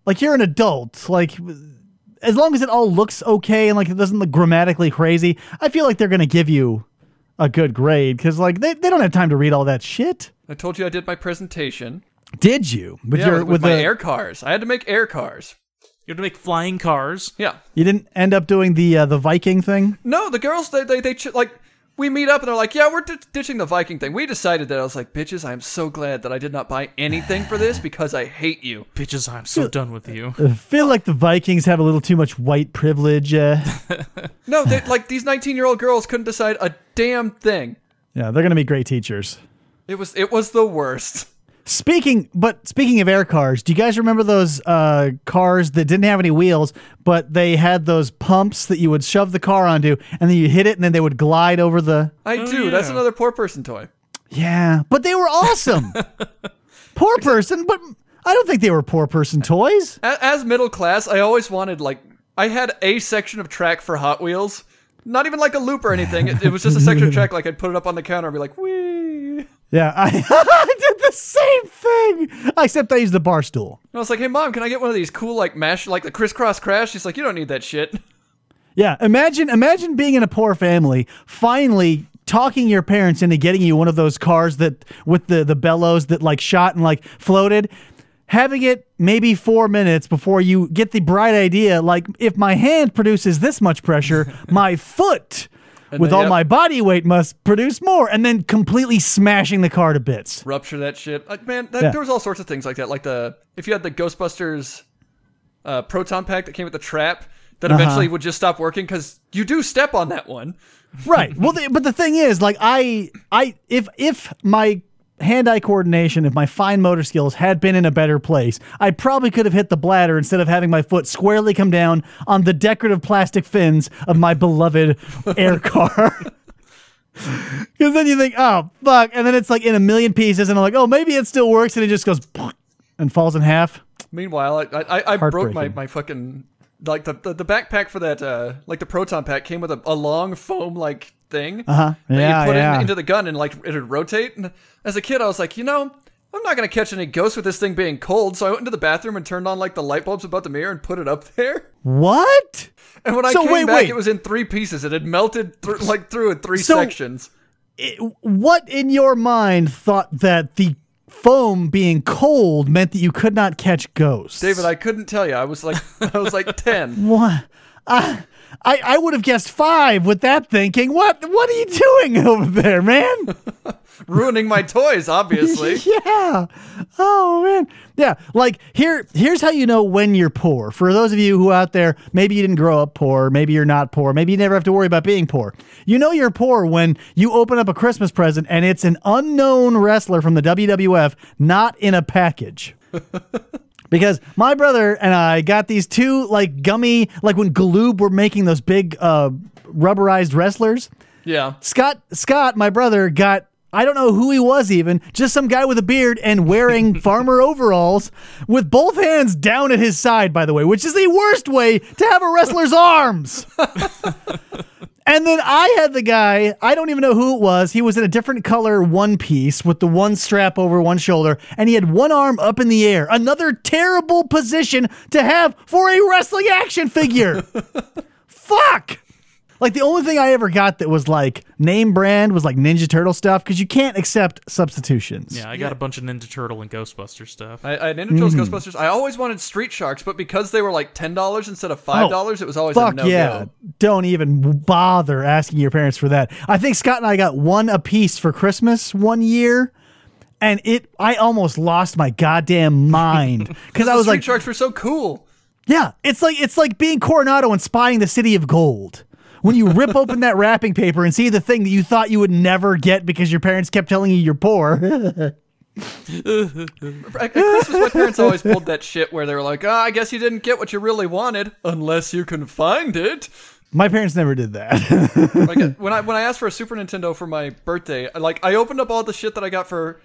B: like you're an adult. Like, as long as it all looks okay and like it doesn't look grammatically crazy, I feel like they're going to give you a good grade because like they don't have time to read all that shit.
C: I told you I did my presentation.
B: Did you?
C: With my air cars. I had to make air cars.
D: You have to make flying cars.
C: Yeah.
B: You didn't end up doing the Viking thing?
C: No, the girls, they like, we meet up and they're like, yeah, we're ditching the Viking thing. We decided that. I was like, bitches, I am so glad that I did not buy anything for this because I hate you.
D: Bitches, I'm so done with you.
B: I feel like the Vikings have a little too much white privilege.
C: No, like these 19-year-old girls couldn't decide a damn thing.
B: Yeah, they're going to be great teachers.
C: It was the worst.
B: Speaking of air cars, do you guys remember those cars that didn't have any wheels, but they had those pumps that you would shove the car onto, and then you hit it, and then they would glide over the...
C: I do.
D: Yeah.
C: That's another poor person toy.
B: Yeah, but they were awesome. Poor person, but I don't think they were poor person toys.
C: As middle class, I always wanted, like, I had a section of track for Hot Wheels. Not even like a loop or anything. It was just a section of track, like I'd put it up on the counter and be like, whee.
B: Yeah, I did the same thing, except I used the bar stool.
C: And I was like, hey, Mom, can I get one of these cool, like, mash, like the crisscross crash? She's like, you don't need that shit.
B: Yeah, imagine being in a poor family, finally talking your parents into getting you one of those cars that with the bellows that like shot and like floated, having it maybe 4 minutes before you get the bright idea, like if my hand produces this much pressure, my foot with all my body weight must produce more, and then completely smashing the car to bits.
C: Rupture that shit. Man, there was all sorts of things like that. Like if you had the Ghostbusters proton pack that came with the trap that eventually would just stop working because you do step on that one.
B: Right. Well, but the thing is, like if my hand-eye coordination, if my fine motor skills had been in a better place, I probably could have hit the bladder instead of having my foot squarely come down on the decorative plastic fins of my beloved air car. Because then you think, oh, fuck. And then it's like in a million pieces, and I'm like, oh, maybe it still works, and it just goes and falls in half.
C: Meanwhile, I broke my fucking... Like the backpack for that, like the proton pack came with a long foam like thing that you put into the gun and like it'd rotate. And as a kid, I was like, I'm not gonna catch any ghosts with this thing being cold. So I went into the bathroom and turned on like the light bulbs above the mirror and put it up there.
B: What?
C: And when I came back, it was in 3 pieces. It had melted through in 3 sections.
B: What in your mind thought that the foam being cold meant that you could not catch ghosts?
C: David, I couldn't tell you. I was like 10.
B: What? I would have guessed 5 with that thinking. What are you doing over there, man?
C: Ruining my toys, obviously.
B: Yeah. Oh, man. Yeah. Like, here's how you know when you're poor. For those of you who out there, maybe you didn't grow up poor, maybe you're not poor, maybe you never have to worry about being poor. You know you're poor when you open up a Christmas present and it's an unknown wrestler from the WWF, not in a package. Because my brother and I got these 2 like gummy, like when Galoob were making those big rubberized wrestlers.
C: Yeah.
B: Scott, my brother, got, I don't know who he was even, just some guy with a beard and wearing farmer overalls with both hands down at his side, by the way, which is the worst way to have a wrestler's arms. And then I had the guy, I don't even know who it was. He was in a different color one piece with the one strap over one shoulder, and he had one arm up in the air. Another terrible position to have for a wrestling action figure. Fuck! Like, the only thing I ever got that was, like, name brand was, like, Ninja Turtle stuff, because you can't accept substitutions.
D: Yeah, I got a bunch of Ninja Turtle and Ghostbuster stuff.
C: I had Ninja Turtles, Ghostbusters. I always wanted Street Sharks, but because they were, like, $10 instead of $5, it was always a no-go.
B: Yeah. Don't even bother asking your parents for that. I think Scott and I got one apiece for Christmas one year, and I almost lost my goddamn mind. Because I was like...
C: Street Sharks were so cool.
B: Yeah, it's like being Coronado and spying the city of gold. When you rip open that wrapping paper and see the thing that you thought you would never get because your parents kept telling you you're poor.
C: At Christmas, my parents always pulled that shit where they were like, I guess you didn't get what you really wanted, unless you can find it.
B: My parents never did that.
C: Like, when I asked for a Super Nintendo for my birthday, like, I opened up all the shit that I got for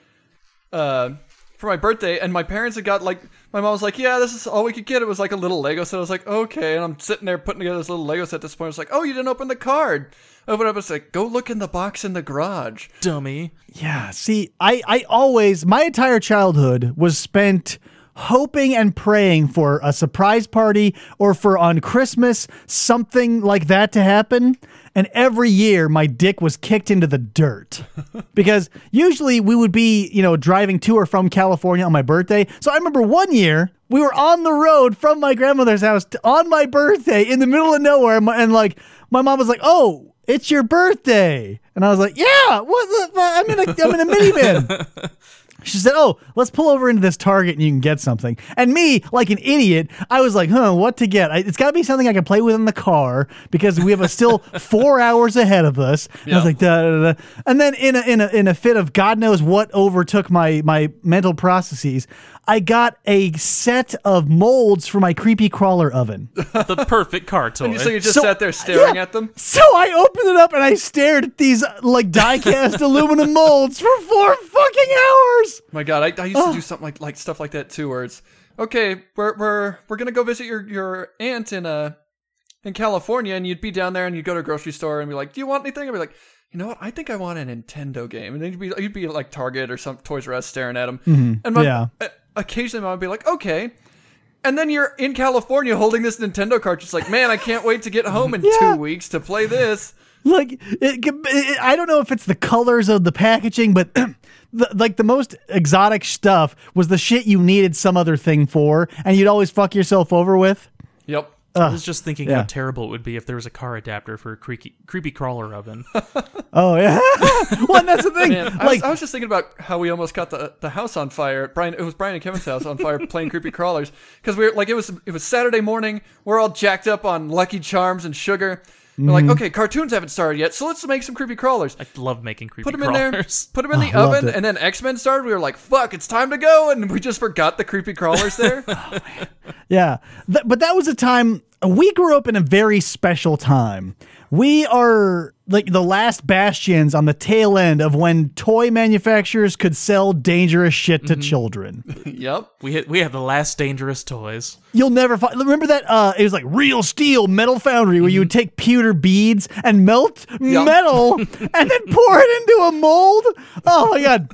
C: my birthday, and my parents had got, like, my mom was like, yeah, this is all we could get. It was like a little Lego set. I was like, okay. And I'm sitting there putting together this little Lego set at this point. I was like, oh, you didn't open the card. I opened up, it's like, go look in the box in the garage.
D: Dummy.
B: Yeah, see, I always, my entire childhood was spent hoping and praying for a surprise party or for on Christmas, something like that to happen. And every year my dick was kicked into the dirt because usually we would be, driving to or from California on my birthday. So I remember one year we were on the road from my grandmother's house on my birthday in the middle of nowhere. And my mom was like, "Oh, it's your birthday." And I was like, "Yeah, what the I'm in a minivan." She said, "Oh, let's pull over into this Target and you can get something." And me, like an idiot, I was like, what to get? It's got to be something I can play with in the car because we have still 4 hours ahead of us. And I was like, da, da, da. And then in a fit of God knows what overtook my mental processes, I got a set of molds for my creepy crawler oven.
D: The perfect car toy.
C: So you just sat there staring at them?
B: So I opened it up and I stared at these die-cast aluminum molds for 4 fucking hours.
C: My God, I used to do something like stuff like that too, where it's okay. We're gonna go visit your aunt in California, and you'd be down there, and you'd go to a grocery store and be like, "Do you want anything?" I'd be like, "You know what? I think I want a Nintendo game." And then you'd be like Target or some Toys R Us staring at them, and occasionally Mom would be like, "Okay." And then you're in California holding this Nintendo cartridge. It's like, man, I can't wait to get home in 2 weeks to play this.
B: Like, I don't know if it's the colors of the packaging, but the most exotic stuff was the shit you needed some other thing for, and you'd always fuck yourself over with.
C: Yep.
D: I was just thinking how terrible it would be if there was a car adapter for a creepy crawler oven.
B: Oh, yeah. Well, and that's the thing.
C: Man, I was just thinking about how we almost caught the house on fire. It was Brian and Kevin's house on fire playing creepy crawlers. Because we were like, it was Saturday morning. We're all jacked up on Lucky Charms and sugar. We're like, okay, cartoons haven't started yet, so let's make some creepy crawlers.
D: I love making creepy
C: crawlers.
D: Put
C: them in there, put them in the oven, and then X-Men started. We were like, fuck, it's time to go, and we just forgot the creepy crawlers there.
B: Yeah, but that was a time, we grew up in a very special time. We are like the last bastions on the tail end of when toy manufacturers could sell dangerous shit to children.
C: Yep.
D: We had the last dangerous toys.
B: You'll never find. Remember that? It was like Real Steel Metal Foundry, where you would take pewter beads and melt metal and then pour it into a mold. Oh my God.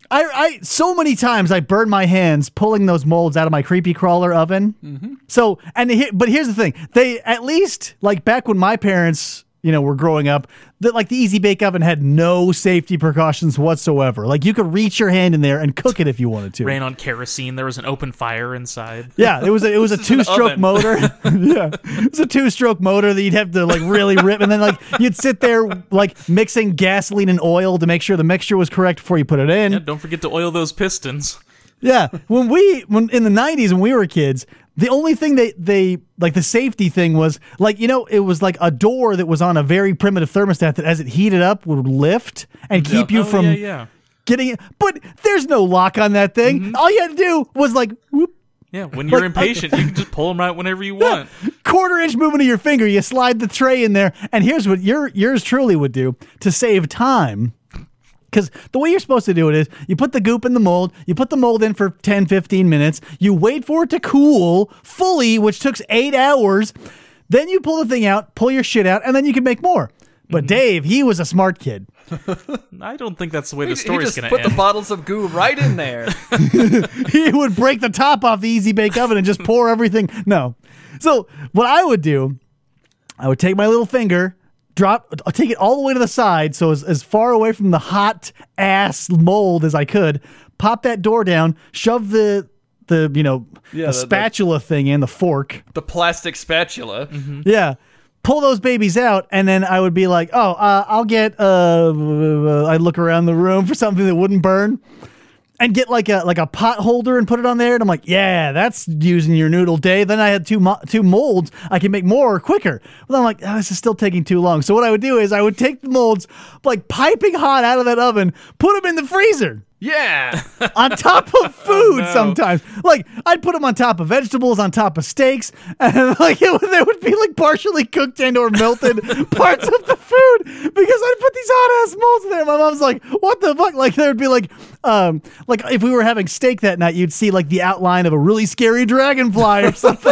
B: I so many times I burned my hands pulling those molds out of my creepy crawler oven. Mm-hmm. So, but here's the thing: they at least like back when my parents, were growing up, that like the Easy Bake Oven had no safety precautions whatsoever. Like you could reach your hand in there and cook it if you wanted to.
D: Ran on kerosene. There was an open fire inside.
B: Yeah, it was a 2-stroke motor. Yeah, it was a 2-stroke motor that you'd have to like really rip, and then like you'd sit there like mixing gasoline and oil to make sure the mixture was correct before you put it in.
D: Yeah, don't forget to oil those pistons.
B: Yeah, when in the 90s when we were kids, the only thing they like the safety thing was like, it was like a door that was on a very primitive thermostat that as it heated up would lift and keep you from getting it. But there's no lock on that thing. Mm-hmm. All you had to do was like whoop.
D: Yeah, when you're impatient, you can just pull them out whenever you want.
B: Quarter-inch movement of your finger, you slide the tray in there, and here's what yours truly would do to save time. Because the way you're supposed to do it is you put the goop in the mold, you put the mold in for 10, 15 minutes, you wait for it to cool fully, which took 8 hours, then you pull the thing out, pull your shit out, and then you can make more. But Dave, he was a smart kid.
D: I don't think that's the way the story's going to end.
C: He just put the bottles of goo right in there.
B: He would break the top off the Easy Bake Oven and just pour everything. No. So what I would do, I would take my little finger, I'll take it all the way to the side, so as far away from the hot ass mold as I could. Pop that door down, shove the spatula thing in, the fork,
C: the plastic spatula.
B: Mm-hmm. Yeah, pull those babies out, and then I would be like, I'll get. I'd look around the room for something that wouldn't burn. And get like a pot holder and put it on there. And I'm like, yeah, that's using your noodle, Dave. Then I had two molds. I can make more quicker. But I'm like, this is still taking too long. So what I would do is I would take the molds, like piping hot out of that oven, put them in the freezer.
C: Yeah.
B: On top of food sometimes. Like, I'd put them on top of vegetables, on top of steaks, and like they would be like partially cooked and or melted parts of the food because I'd put these hot-ass molds in there. My mom's like, what the fuck? Like, there would be like if we were having steak that night, you'd see like the outline of a really scary dragonfly or something.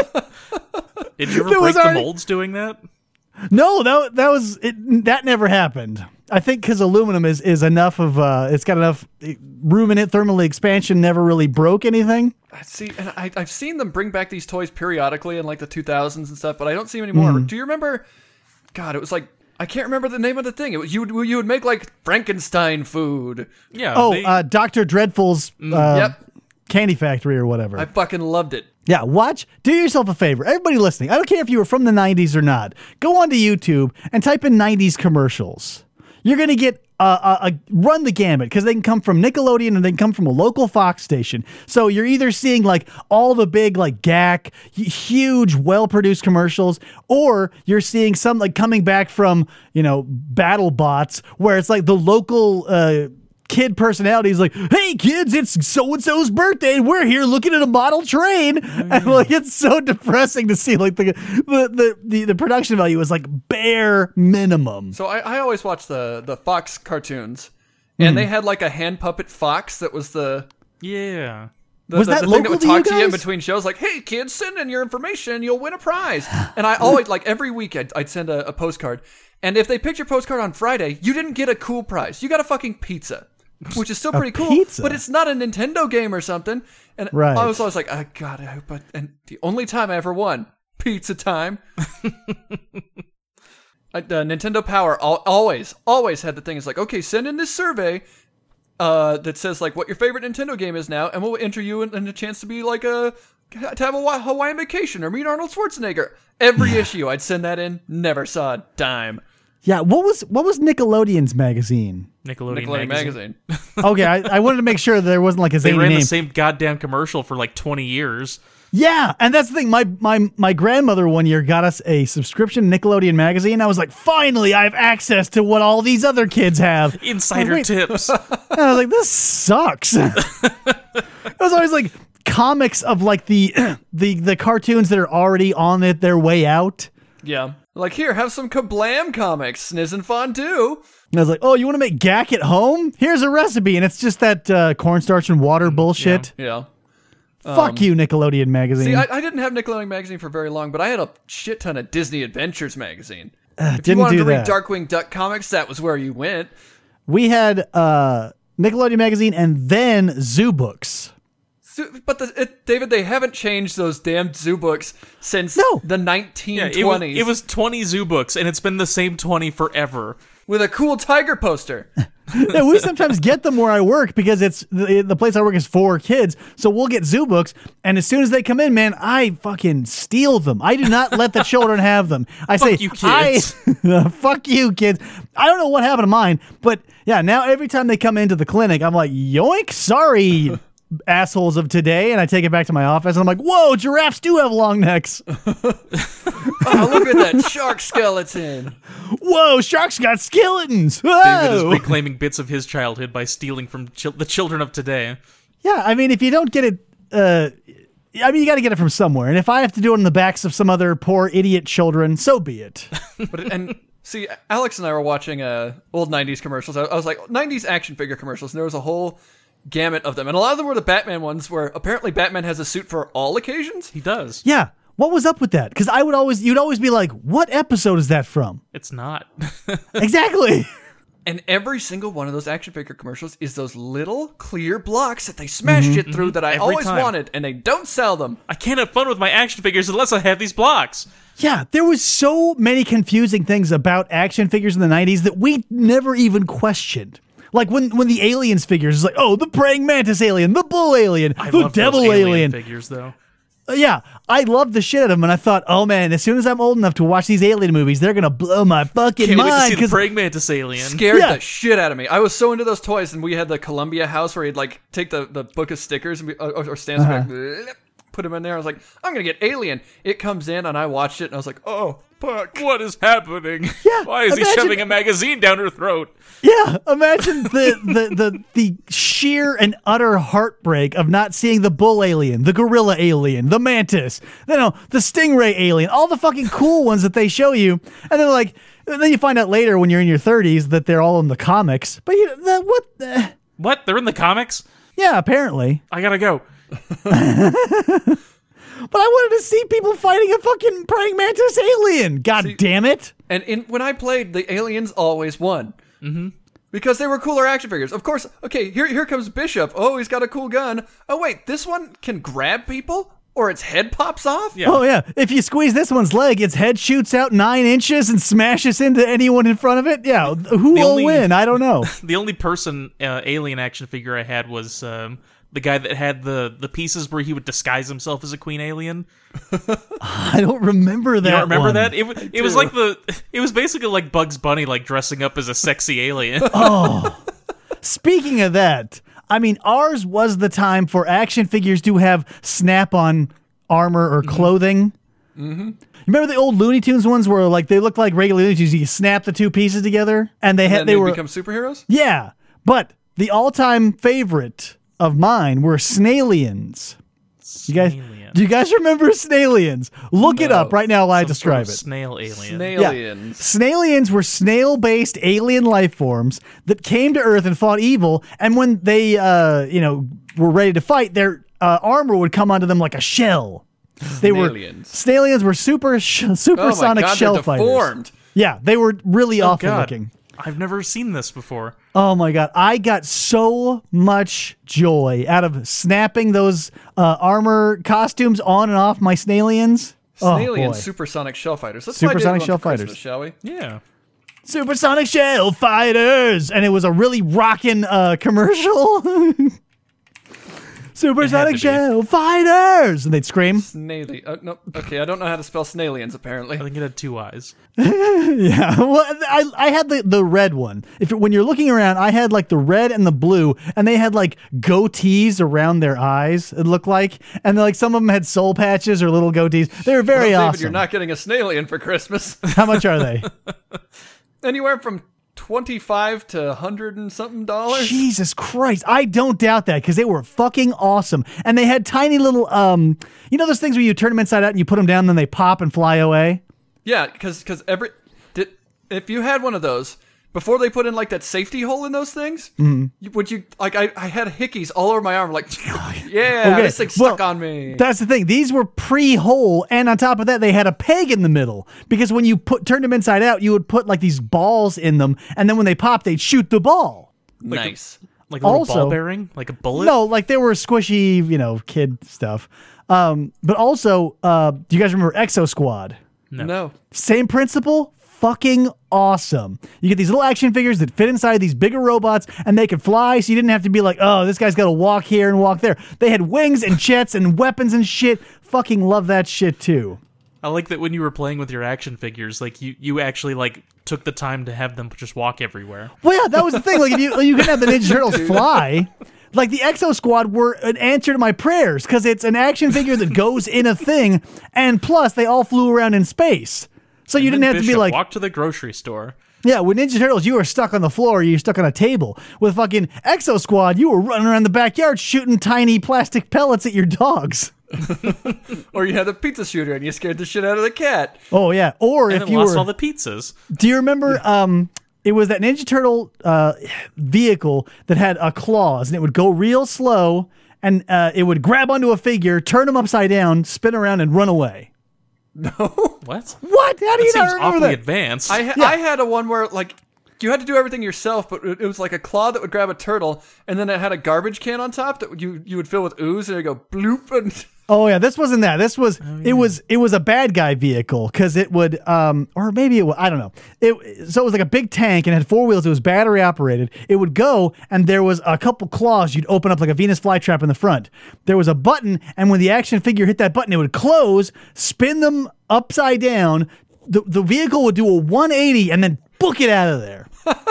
D: Did you ever break the molds doing that?
B: No, that was it. That never happened. I think because aluminum is enough of it's got enough room in it. Thermal expansion never really broke anything.
C: See, and I've seen them bring back these toys periodically in like the 2000s and stuff, but I don't see them anymore. Do you remember? God, it was like I can't remember the name of the thing. It was you would make like Frankenstein food.
D: Yeah.
B: Oh, Dr. Dreadful's
C: Yep,
B: Candy Factory or whatever.
C: I fucking loved it.
B: Yeah, do yourself a favor. Everybody listening, I don't care if you were from the 90s or not. Go onto YouTube and type in 90s commercials. You're going to get run the gamut because they can come from Nickelodeon and they can come from a local Fox station. So you're either seeing like all the big like GAC, huge, well-produced commercials, or you're seeing some like coming back from, BattleBots where it's like the local kid personality is like, hey kids, it's so-and-so's birthday and we're here looking at a model train. And like it's so depressing to see like the production value is like bare minimum.
C: So I always watch the Fox cartoons, and they had like a hand puppet fox that was the
D: yeah.
B: Was that
C: the thing
B: local
C: that would
B: to
C: talk
B: you
C: to you in
B: guys?
C: between shows, like, hey kids, send in your information, you'll win a prize. And I always, like every week I'd send a postcard, and if they picked your postcard on Friday, you didn't get a cool prize, you got a fucking pizza. Which is still pretty cool,
B: pizza?
C: but it's not a Nintendo game or something. And
B: Right.
C: I was always like, God, I hope and the only time I ever won, pizza time. Nintendo Power always had the thing. It's like, okay, send in this survey that says like what your favorite Nintendo game is now, and we'll enter you in a chance to be like to have a Hawaiian vacation or meet Arnold Schwarzenegger. Every issue, I'd send that in, never saw a dime.
B: Yeah, what was Nickelodeon's magazine?
D: Nickelodeon magazine.
B: Okay, I wanted to make sure there wasn't like a
D: They
B: zany
D: ran
B: name.
D: the same goddamn commercial for like 20 years.
B: Yeah, and that's the thing. My grandmother one year got us a subscription to Nickelodeon magazine. I was like, finally, I have access to what all these other kids have.
D: Insider
B: Wait.
D: tips.
B: And I was like, this sucks. It was always like comics of like the cartoons that are already on their way out.
C: Yeah. Like, here, have some Kablam comics, Sniz and Fondue.
B: And I was like, oh, you want to make gack at home? Here's a recipe. And it's just that cornstarch and water bullshit.
C: Yeah.
B: Fuck you, Nickelodeon magazine.
C: See, I didn't have Nickelodeon magazine for very long, but I had a shit ton of Disney Adventures magazine. If
B: didn't
C: you wanted
B: do
C: to read
B: that.
C: Darkwing Duck comics, that was where you went.
B: We had Nickelodeon magazine and then Zoo Books.
C: But David, they haven't changed those damn zoo books since
B: No.
C: the 1920s.
D: It was 20 zoo books, and it's been the same 20 forever.
C: with a cool tiger poster.
B: Yeah, we sometimes get them where I work because it's the place I work is for kids. So we'll get zoo books, and as soon as they come in, man, I fucking steal them. I do not let the children have them. I say,
D: you, kids.
B: fuck you, kids. I don't know what happened to mine, but yeah, now every time they come into the clinic, I'm like, yoink, sorry, assholes of today, and I take it back to my office, and I'm like, whoa, giraffes do have long necks.
C: Oh, look at that shark skeleton.
B: Whoa, sharks got skeletons.
D: David is
B: Whoa.
D: reclaiming bits of his childhood by stealing from the children of today.
B: Yeah, I mean, if you don't get it, you got to get it from somewhere. And if I have to do it on the backs of some other poor idiot children, so be it.
C: And see, Alex and I were watching old 90s commercials. I was like, 90s action figure commercials, and there was a whole gamut of them. And a lot of them were the Batman ones where apparently Batman has a suit for all occasions.
D: He does.
B: Yeah. What was up with that? Because you'd always be like, what episode is that from?
D: It's not.
B: Exactly.
C: And every single one of those action figure commercials is those little clear blocks that they smash shit through that I
D: Every
C: always
D: time.
C: wanted, and they don't sell them.
D: I can't have fun with my action figures unless I have these blocks.
B: Yeah, there was so many confusing things about action figures in the 90s that we never even questioned. Like when the aliens figures is like, oh, the praying mantis alien, the bull alien,
D: I
B: the
D: love
B: devil
D: those
B: alien.
D: figures, though.
B: Yeah, I loved the shit out of them, and I thought, oh man, as soon as I'm old enough to watch these alien movies, they're gonna blow my fucking
D: Can't wait to
B: mind.
D: see the
B: 'Cause
D: praying mantis alien.
C: Scared
B: Yeah.
C: the shit out of me. I was so into those toys, and we had the Columbia house where he'd like take the book of stickers and or stamps, and be like, put them in there. I was like, I'm gonna get Alien. It comes in, and I watched it, and I was like, oh fuck.
D: What is happening?
B: Yeah,
D: Why is he
B: imagine-
D: shoving a magazine down her throat?
B: yeah, imagine the sheer and utter heartbreak of not seeing the bull alien, the gorilla alien, the mantis, the stingray alien, all the fucking cool ones that they show you, and then you find out later when you're in your 30s that they're all in the comics. But
D: What? They're in the comics?
B: yeah, apparently.
D: I gotta go.
B: But I wanted to see people fighting a fucking praying mantis alien. God damn it.
C: And when I played, the aliens always won. Because they were cooler action figures. Of course, okay, here comes Bishop. Oh, he's got a cool gun. Oh, wait, this one can grab people? Or its head pops off?
D: Yeah.
B: Oh, yeah. If you squeeze this one's leg, its head shoots out 9 inches and smashes into anyone in front of it. Yeah, who will win? I don't know.
D: The only person alien action figure I had was the guy that had the pieces where he would disguise himself as a queen alien.
B: I don't remember that.
D: You don't remember
B: one.
D: that? It was like it was basically like Bugs Bunny, like dressing up as a sexy alien.
B: Speaking of that, I mean, ours was the time for action figures to have snap-on armor or clothing. Mm-hmm. You remember the old Looney Tunes ones where like they looked like regular Looney Tunes? You snap the two pieces together, and they were
C: become superheroes.
B: Yeah, but the all-time favorite of mine were Snailians. Do you guys remember Snailians? Look it up right now while I describe it.
D: Snail alien.
C: Snailians.
B: Snailians were snail-based alien life forms that came to Earth and fought evil, and when they were ready to fight, their armor would come onto them like a shell. Snailians were supersonic shell fighters.
C: Deformed.
B: Yeah, they were really awful looking.
D: I've never seen this before.
B: Oh my God. I got so much joy out of snapping those armor costumes on and off my Snailians.
C: Snailian supersonic shell fighters. Let's
B: supersonic shell fighters,
C: shall we?
D: Yeah.
B: Supersonic shell fighters. And it was a really rockin' commercial. Supersonic shell fighters, and they'd scream.
C: No, okay, I don't know how to spell Snailians. Apparently,
D: I think it had 2 eyes.
B: Yeah, well, I had the red one. When you're looking around, I had like the red and the blue, and they had like goatees around their eyes. It looked like, and like some of them had soul patches or little goatees. They were very
C: David,
B: awesome.
C: You're not getting a Snailian for Christmas.
B: How much are they?
C: Anywhere from $25 to $100 and something dollars.
B: Jesus Christ. I don't doubt that because they were fucking awesome. And they had tiny little, those things where you turn them inside out and you put them down and then they pop and fly away?
C: Yeah, because if you had one of those, before they put in like that safety hole in those things, I had hickeys all over my arm, like, this thing's stuck on me.
B: That's the thing. These were pre-hole, and on top of that, they had a peg in the middle because when you turned them inside out, you would put like these balls in them, and then when they popped, they'd shoot the ball.
C: Nice.
D: Like a little ball bearing? Like a bullet?
B: No, like they were squishy, kid stuff. But also, do you guys remember Exo Squad?
C: No.
B: Same principle. Fucking awesome. You get these little action figures that fit inside these bigger robots and they could fly, so you didn't have to be like, oh, this guy's got to walk here and walk there. They had wings and jets and weapons and shit. Fucking love that shit too.
D: I like that when you were playing with your action figures, like you actually like took the time to have them just walk everywhere.
B: Well, yeah, that was the thing. Like if you could have the Ninja Turtles fly. Like the Exo Squad were an answer to my prayers because it's an action figure that goes in a thing, and plus they all flew around in space. So you didn't have to be like,
D: walk to the grocery store.
B: Yeah, with Ninja Turtles, you were stuck on the floor, you were stuck on a table. With fucking Exo Squad, you were running around the backyard shooting tiny plastic pellets at your dogs.
C: Or you had a pizza shooter and you scared the shit out of the cat.
B: Oh yeah, or
D: and
B: if you
D: lost all the pizzas.
B: Do you remember? It was that Ninja Turtle vehicle that had claws, and it would go real slow, and it would grab onto a figure, turn them upside down, spin around, and run away.
C: No.
D: What?
B: What? How do you not
D: seems
B: remember
D: awfully
B: that?
D: advanced.
C: I had a one where like you had to do everything yourself, but it was like a claw that would grab a turtle, and then it had a garbage can on top that you would fill with ooze, and it'd go bloop. And
B: oh yeah, this wasn't that. This was it was a bad guy vehicle because it would or maybe it was, I don't know. So it was like a big tank and it had 4 wheels. It was battery operated. It would go and there was a couple claws you'd open up like a Venus flytrap in the front. There was a button, and when the action figure hit that button, it would close, spin them upside down. The vehicle would do a 180 and then book it out of there.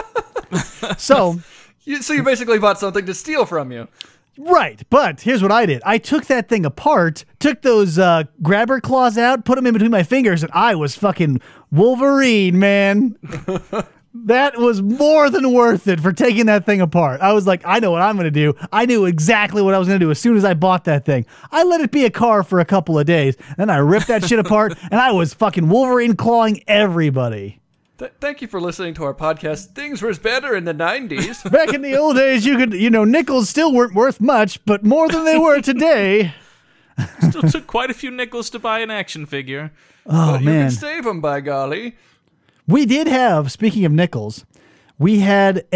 B: So
C: you basically bought something to steal from you.
B: Right, but here's what I did. I took that thing apart, took those grabber claws out, put them in between my fingers, and I was fucking Wolverine, man. That was more than worth it for taking that thing apart. I was like, I know what I'm going to do. I knew exactly what I was going to do as soon as I bought that thing. I let it be a car for a couple of days, then I ripped that shit apart, and I was fucking Wolverine clawing everybody.
C: Thank you for listening to our podcast. Things were better in the 90s.
B: Back in the old days, you could, nickels still weren't worth much, but more than they were today.
D: Still took quite a few nickels to buy an action figure.
B: Oh,
C: but
B: man.
C: You can save them, by golly.
B: We did have, speaking of nickels, we had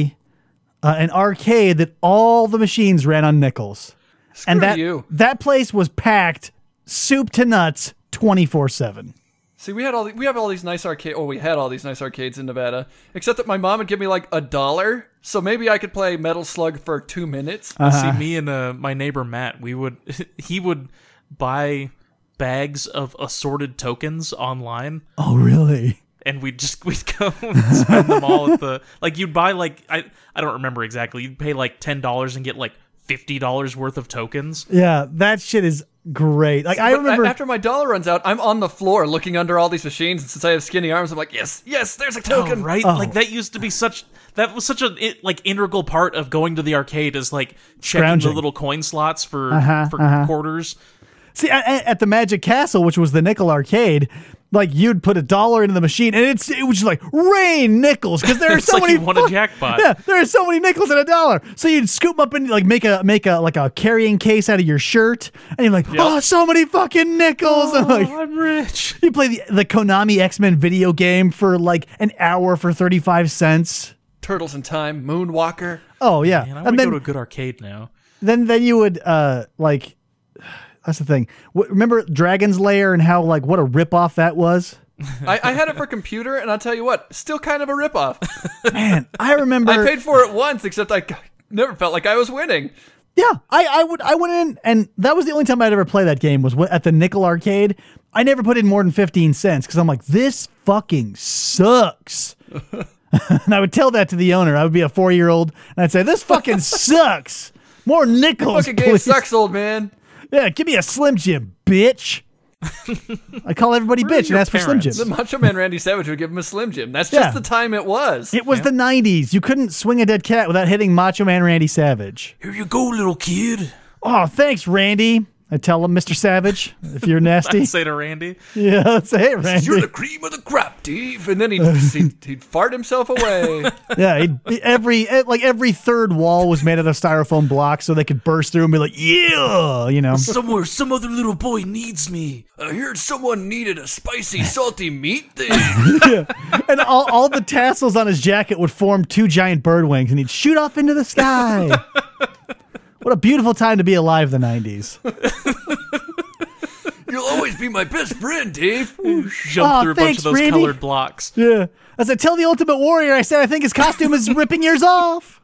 B: an arcade that all the machines ran on nickels.
C: Screw
B: And
C: you.
B: that place was packed soup to nuts 24/7.
C: See, we have all these nice arcade. Oh, we had all these nice arcades in Nevada. Except that my mom would give me like $1, so maybe I could play Metal Slug for 2 minutes.
D: See, me and my neighbor Matt, he would buy bags of assorted tokens online,
B: Oh, really?
D: and we'd go and spend them all at the you'd buy I don't remember exactly. You'd pay like $10 and get like $50 worth of tokens.
B: Yeah, that shit is great. Like I
C: But
B: remember
C: after my dollar runs out, I'm on the floor looking under all these machines, and since I have skinny arms, I'm like, yes, there's a token.
D: Oh, right? Like that used to be such an integral part of going to the arcade is like checking
B: Scrounging.
D: the little coin slots for quarters.
B: See, at the Magic Castle, which was the nickel arcade, like you'd put $1 into the machine, and it was just like rain nickels because there are
D: It's
B: so
D: like
B: many.
D: you won a jackpot.
B: Yeah, there are so many nickels in $1. So you'd scoop them up and like make a carrying case out of your shirt, and you're like, oh, so many fucking nickels. And like,
D: I'm rich.
B: you play the Konami X-Men video game for like an hour for 35 cents.
C: Turtles in Time, Moonwalker.
B: Oh yeah,
D: Man, I
B: and
D: want to
B: then
D: go to a good arcade now.
B: then you would like. That's the thing. Remember Dragon's Lair and how like what a ripoff that was?
C: I had it for computer, and I'll tell you what, still kind of a ripoff.
B: Man, I remember.
C: I paid for it once, except I never felt like I was winning.
B: Yeah, I went in, and that was the only time I'd ever play that game was at the Nickel Arcade. I never put in more than 15 cents because I'm like, this fucking sucks. And I would tell that to the owner. I would be a 4-year-old, and I'd say, this fucking sucks. More nickels,
C: Fucking game
B: please.
C: sucks, old man.
B: Yeah, give me a Slim Jim, bitch. I call everybody
D: Where are
B: bitch and
D: your
B: ask for Slim
D: parents?
B: Jim.
C: The Macho Man Randy Savage would give him a Slim Jim. That's
B: Yeah.
C: just the time it was.
B: It was the 90s. You couldn't swing a dead cat without hitting Macho Man Randy Savage.
D: Here you go, little kid.
B: Oh, thanks, Randy. I tell him, Mr. Savage, if you're nasty.
D: I'd say to Randy.
B: Yeah, let's say, hey, Randy.
C: You're the cream of the crop, Dave. And then he'd fart himself away.
B: Yeah, every third wall was made out of styrofoam blocks so they could burst through and be like, yeah, you know.
D: Somewhere, some other little boy needs me.
C: I heard someone needed a spicy, salty meat thing.
B: And all the tassels on his jacket would form 2 giant bird wings and he'd shoot off into the sky. What a beautiful time to be alive, the 90s.
C: You'll always be my best friend, Dave.
D: Jump through a bunch
B: thanks,
D: of those
B: Randy.
D: colored blocks.
B: Yeah. I said, tell the Ultimate Warrior I said I think his costume is ripping yours off.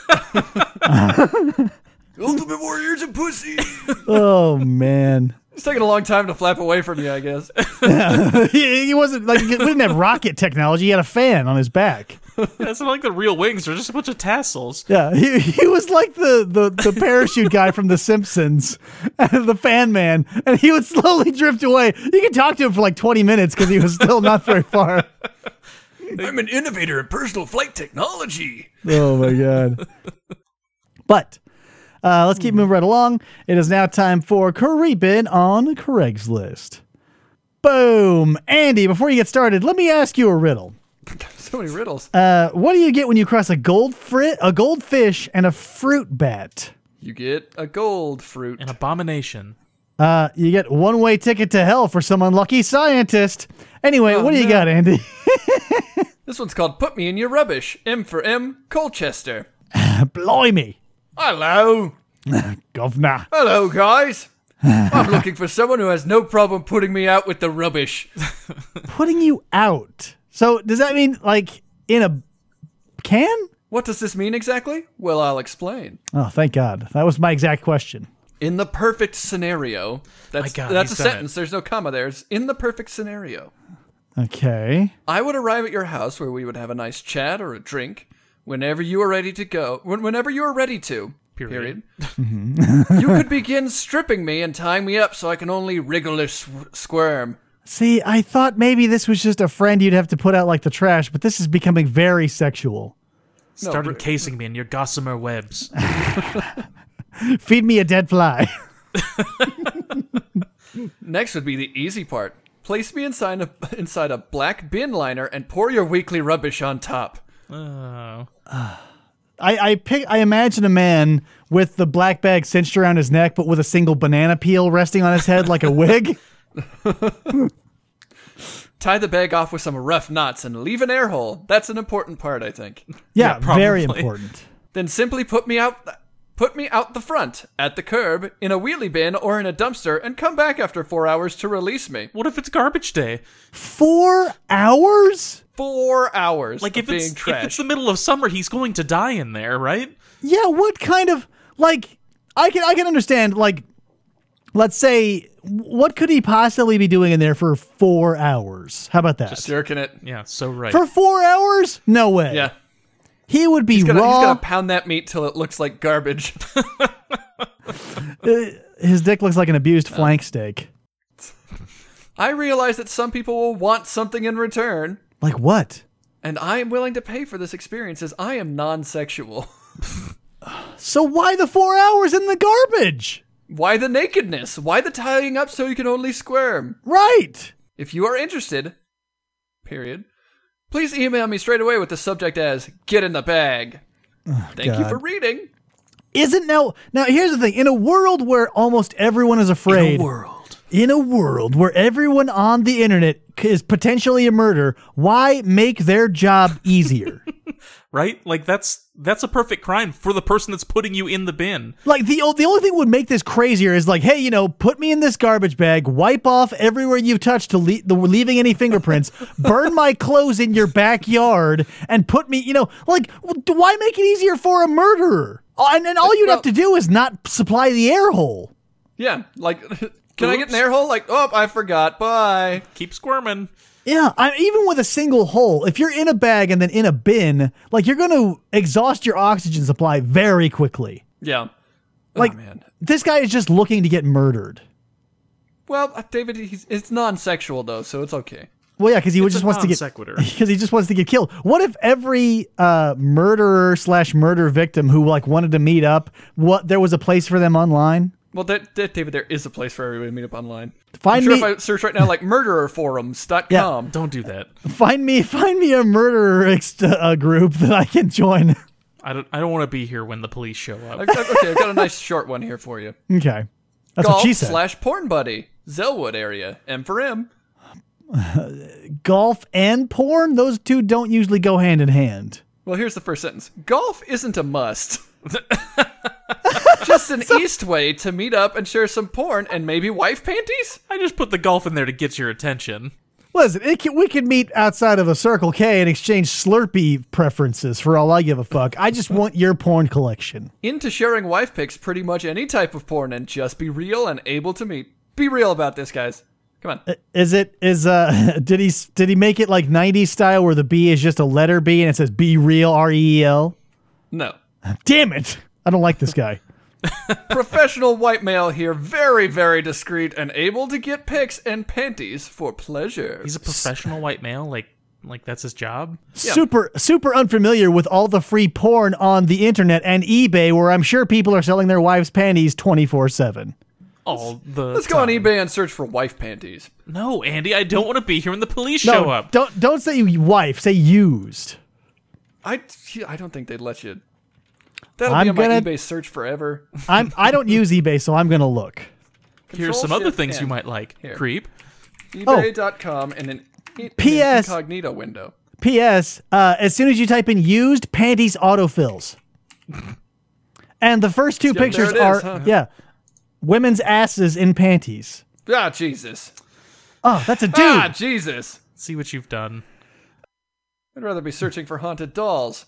C: Ultimate Warrior's a pussy.
B: Oh, man.
C: It's taking a long time to flap away from you, I guess.
B: He wasn't like, we didn't have rocket technology. He had a fan on his back.
D: That's not like the real wings. They're just a bunch of tassels.
B: Yeah, he was like the parachute guy from The Simpsons, the fan man, and he would slowly drift away. You could talk to him for like 20 minutes because he was still not very far.
C: I'm an innovator in personal flight technology.
B: Oh my god! But let's keep moving right along. It is now time for Creepin' on Craigslist. Boom, Andy. Before you get started, let me ask you a riddle.
C: So many riddles.
B: What do you get when you cross a goldfish, and a fruit bat?
C: You get a gold fruit.
D: An abomination.
B: You get one-way ticket to hell for some unlucky scientist. Anyway, what do you got, Andy?
C: This one's called Put Me in Your Rubbish. M for M, Colchester.
B: Blimey.
C: Hello.
B: Governor.
C: Hello, guys. I'm looking for someone who has no problem putting me out with the rubbish.
B: Putting you out. So does that mean like in a can?
C: What does this mean exactly? Well, I'll explain.
B: Oh, thank God. That was my exact question.
C: In the perfect scenario, that's
D: God,
C: a
D: he's done
C: sentence. There's no comma there. It's in the perfect scenario.
B: Okay.
C: I would arrive at your house where we would have a nice chat or a drink whenever you are ready to go. Whenever you are ready to. Period. You could begin stripping me and tying me up so I can only wriggle or squirm.
B: See, I thought maybe this was just a friend you'd have to put out like the trash, but this is becoming very sexual.
D: Start
C: but-
D: encasing me in your gossamer webs.
B: Feed me a dead fly.
C: Next would be the easy part. Place me inside a black bin liner and pour your weekly rubbish on top.
D: Oh.
B: I imagine a man with the black bag cinched around his neck, but with a single banana peel resting on his head like a wig.
C: tie the bag off with some rough knots and leave an air hole. That's an important part, I think.
B: Yeah, very
D: probably.
B: important.
C: Then simply put me out the front, at the curb, in a wheelie bin or in a dumpster, and come back after 4 hours to release me.
D: What if it's garbage day?
B: 4 hours?
C: 4 hours
D: Like
C: of
D: if it's
C: being trashed.
D: if it's the middle of summer, he's going to die in there, right?
B: Yeah, what kind of, like, I can understand, like, let's say, what could he possibly be doing in there for 4 hours? How about that?
C: Just jerking it.
D: Yeah, so right.
B: For 4 hours? No way.
C: Yeah.
B: He would be
C: He's
B: raw.
C: gonna pound that meat till it looks like garbage.
B: His dick looks like an abused flank steak.
C: I realize that some people will want something in return,
B: Like what?
C: and I am willing to pay for this experience as I am non-sexual.
B: So why the 4 hours in the garbage?
C: Why the nakedness? Why the tying up so you can only squirm?
B: Right.
C: If you are interested, period, please email me straight away with the subject as "Get in the bag." Thank you
B: God.
C: for reading.
B: Isn't now here's the thing. In a world where almost everyone is afraid. In a world where everyone on the internet is potentially a murderer, why make their job easier?
D: Right? Like that's a perfect crime for the person that's putting you in the bin.
B: Like the only thing that would make this crazier is like, hey, put me in this garbage bag, wipe off everywhere you've touched to leaving any fingerprints, burn my clothes in your backyard, and put me, like, why make it easier for a murderer? And all you'd have to do is not supply the air hole.
C: Yeah, like, can I get an air hole? Like, oh, I forgot. Bye.
D: Keep squirming.
B: Yeah, even with a single hole, if you're in a bag and then in a bin, like you're going to exhaust your oxygen supply very quickly.
C: Yeah.
B: Like,
C: oh, man.
B: This guy is just looking to get murdered.
C: Well, David, it's non-sexual though, so it's okay.
B: Well, yeah, because he
D: It's
B: just
D: a
B: wants to
D: non
B: get
D: sequitur.
B: because he just wants to get killed. What if every murderer/murder victim who like wanted to meet up, there was a place for them online?
C: Well, David, there is a place for everybody to meet up online.
B: Find
C: I'm sure
B: me-
C: if I search right now, like murdererforums.com.
D: Don't do that.
B: Find me a murderer group that I can join.
D: I don't want to be here when the police show up.
C: I've got a nice short one here for you.
B: Okay, that's what she said.
C: Golf/porn buddy, Zellwood area, M for M.
B: Golf and porn; those two don't usually go hand in hand.
C: Well, here's the first sentence. Golf isn't a must. Just an east way to meet up and share some porn and maybe wife panties?
D: I just put the golf in there to get your attention.
B: Listen, we could meet outside of a Circle K and exchange Slurpee preferences for all I give a fuck. I just want your porn collection.
C: Into sharing wife pics, pretty much any type of porn, and just be real and able to meet. Be real about this, guys. Come on.
B: Did he make it like 90s style where the B is just a letter B and it says be real, REEL?
C: No.
B: Damn it. I don't like this guy.
C: Professional white male here, very, very discreet and able to get pics and panties for pleasure.
D: He's a professional white male, like that's his job.
C: Yeah.
B: Super unfamiliar with all the free porn on the internet and eBay where I'm sure people are selling their wives' panties 24/7.
D: All the
C: Let's go on eBay and search for wife panties.
D: No, Andy, I don't want to be here when the police show up.
B: Don't say wife, say used.
C: I don't think they'd let you. That'll
B: I'm
C: be on my
B: gonna-
C: eBay search forever.
B: I don't use eBay, so I'm gonna look.
D: Here's some other things you might like.
C: Here.
D: Creep.
C: eBay.com and an
B: P.S.
C: incognito window.
B: P.S. As soon as you type in used, panties autofills. And the first two
C: Yeah, there
B: pictures
C: it is,
B: are
C: huh?
B: women's asses in panties.
C: Ah, Jesus.
B: Oh, that's a dude.
C: Ah, Jesus.
D: See what you've done.
C: I'd rather be searching for haunted dolls.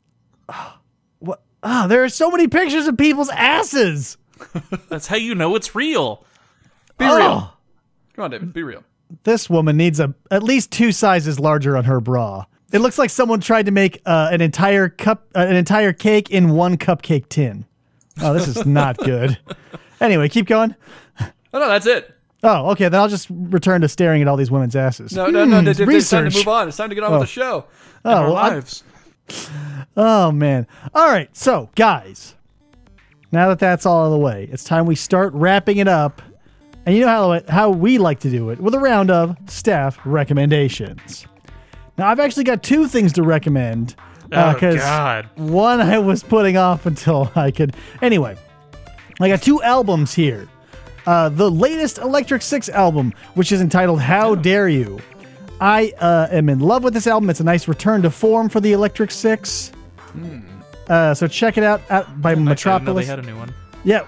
B: What? Ah, there are so many pictures of people's asses.
D: That's how you know it's real.
C: Be
B: Oh.
C: real. Come on, David. Be real.
B: This woman needs at least 2 sizes larger on her bra. It looks like someone tried to make an entire cake in one cupcake tin. Oh, this is not good. Anyway, keep going.
C: Oh, no, that's it.
B: Oh, okay. Then I'll just return to staring at all these women's asses.
C: No. It's time
B: research.
C: to move on. It's time to get on with the show.
D: Our
B: well,
D: lives.
B: Oh, man. All right. So, guys, now that that's all out of the way, it's time we start wrapping it up. And you know how we like to do it with a round of staff recommendations. Now, I've actually got 2 things to recommend.
D: Oh,
B: 'Cause
D: God.
B: one I was putting off until I could. Anyway, I got 2 albums here. The latest Electric Six album, which is entitled How Dare You. I am in love with this album. It's a nice return to form for the Electric Six. So check it out by
D: Actually, I didn't know
B: Metropolis.
D: they had a new one.
B: Yeah,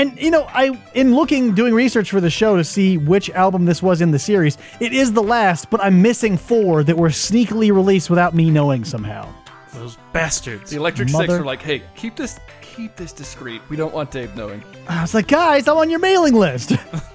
B: in doing research for the show to see which album this was in the series, it is the last, but I'm missing 4 that were sneakily released without me knowing somehow.
D: Those bastards.
C: The Electric
B: Mother-
C: Six were like, hey, keep this discreet. We don't want Dave knowing.
B: I was like, guys, I'm on your mailing list.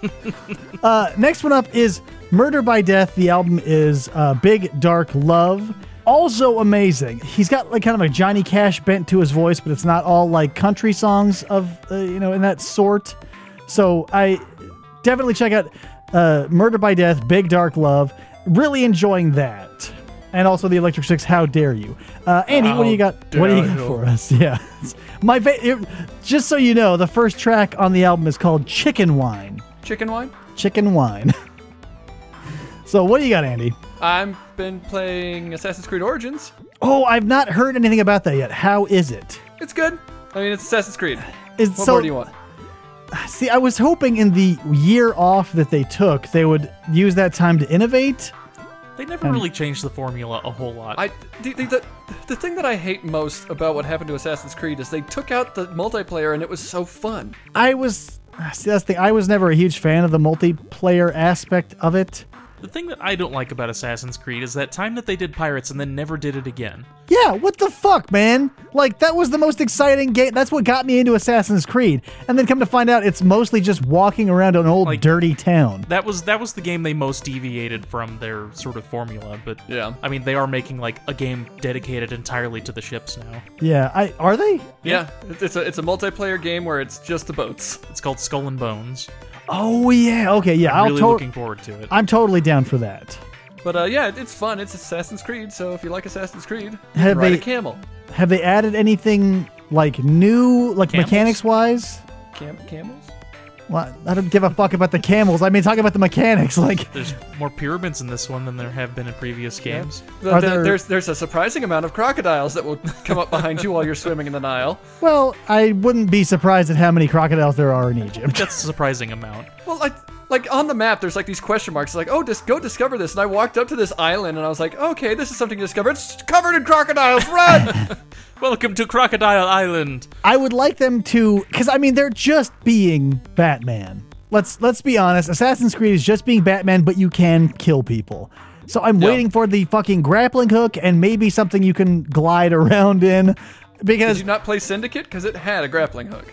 B: Next one up is Murder by Death. The album is Big Dark Love. Also amazing. He's got like kind of a Johnny Cash bent to his voice, but it's not all like country songs of, in that sort. So I definitely check out Murder by Death, Big Dark Love. Really enjoying that. And also the Electric Six, How Dare You. Andy, what do you got? What do you got for us? Yeah. Just so you know, the first track on the album is called Chicken Wine.
C: Chicken wine?
B: Chicken Wine. So what do you got, Andy?
C: I've been playing Assassin's Creed Origins.
B: Oh, I've not heard anything about that yet. How is it?
C: It's good. I mean, it's Assassin's Creed. What
B: So
C: more do you want?
B: see, I was hoping in the year off that they took, they would use that time to innovate.
D: They never really changed the formula a whole lot.
C: The thing that I hate most about what happened to Assassin's Creed is they took out the multiplayer and it was so fun.
B: That's the thing. I was never a huge fan of the multiplayer aspect of it.
D: The thing that I don't like about Assassin's Creed is that time that they did Pirates and then never did it again.
B: Yeah, what the fuck, man? Like, that was the most exciting game. That's what got me into Assassin's Creed. And then come to find out it's mostly just walking around an old dirty town.
D: That was the game they most deviated from their sort of formula, but
C: Yeah.
D: I mean, they are making like a game dedicated entirely to the ships now.
B: Yeah, are they?
C: Yeah, it's a multiplayer game where it's just the boats.
D: It's called Skull and Bones.
B: Oh, yeah. Okay, yeah.
D: I'm really looking forward to it.
B: I'm totally down for that.
C: But yeah, it's fun. It's Assassin's Creed, so if you like Assassin's Creed, you
B: Have
C: can ride
B: they-
C: a camel.
B: Have they added anything, like, new, like,
D: Camels?
B: mechanics-wise?
C: Camels?
B: Well, I don't give a fuck about the camels. I mean, talking about the mechanics, like...
D: There's more pyramids in this one than there have been in previous games.
B: Are there-
C: There's a surprising amount of crocodiles that will come up behind you while you're swimming in the Nile.
B: Well, I wouldn't be surprised at how many crocodiles there are in Egypt.
D: That's a surprising amount.
C: Well, like on the map, there's like these question marks. It's like, oh, just go discover this. And I walked up to this island, and I was like, okay, this is something to discover. It's covered in crocodiles. Run!
D: Welcome to Crocodile Island.
B: I would like them to, because I mean, they're just being Batman. Let's be honest. Assassin's Creed is just being Batman, but you can kill people. So I'm waiting for the fucking grappling hook and maybe something you can glide around in.
C: Did
B: Because
C: you not play Syndicate? Because it had a grappling hook.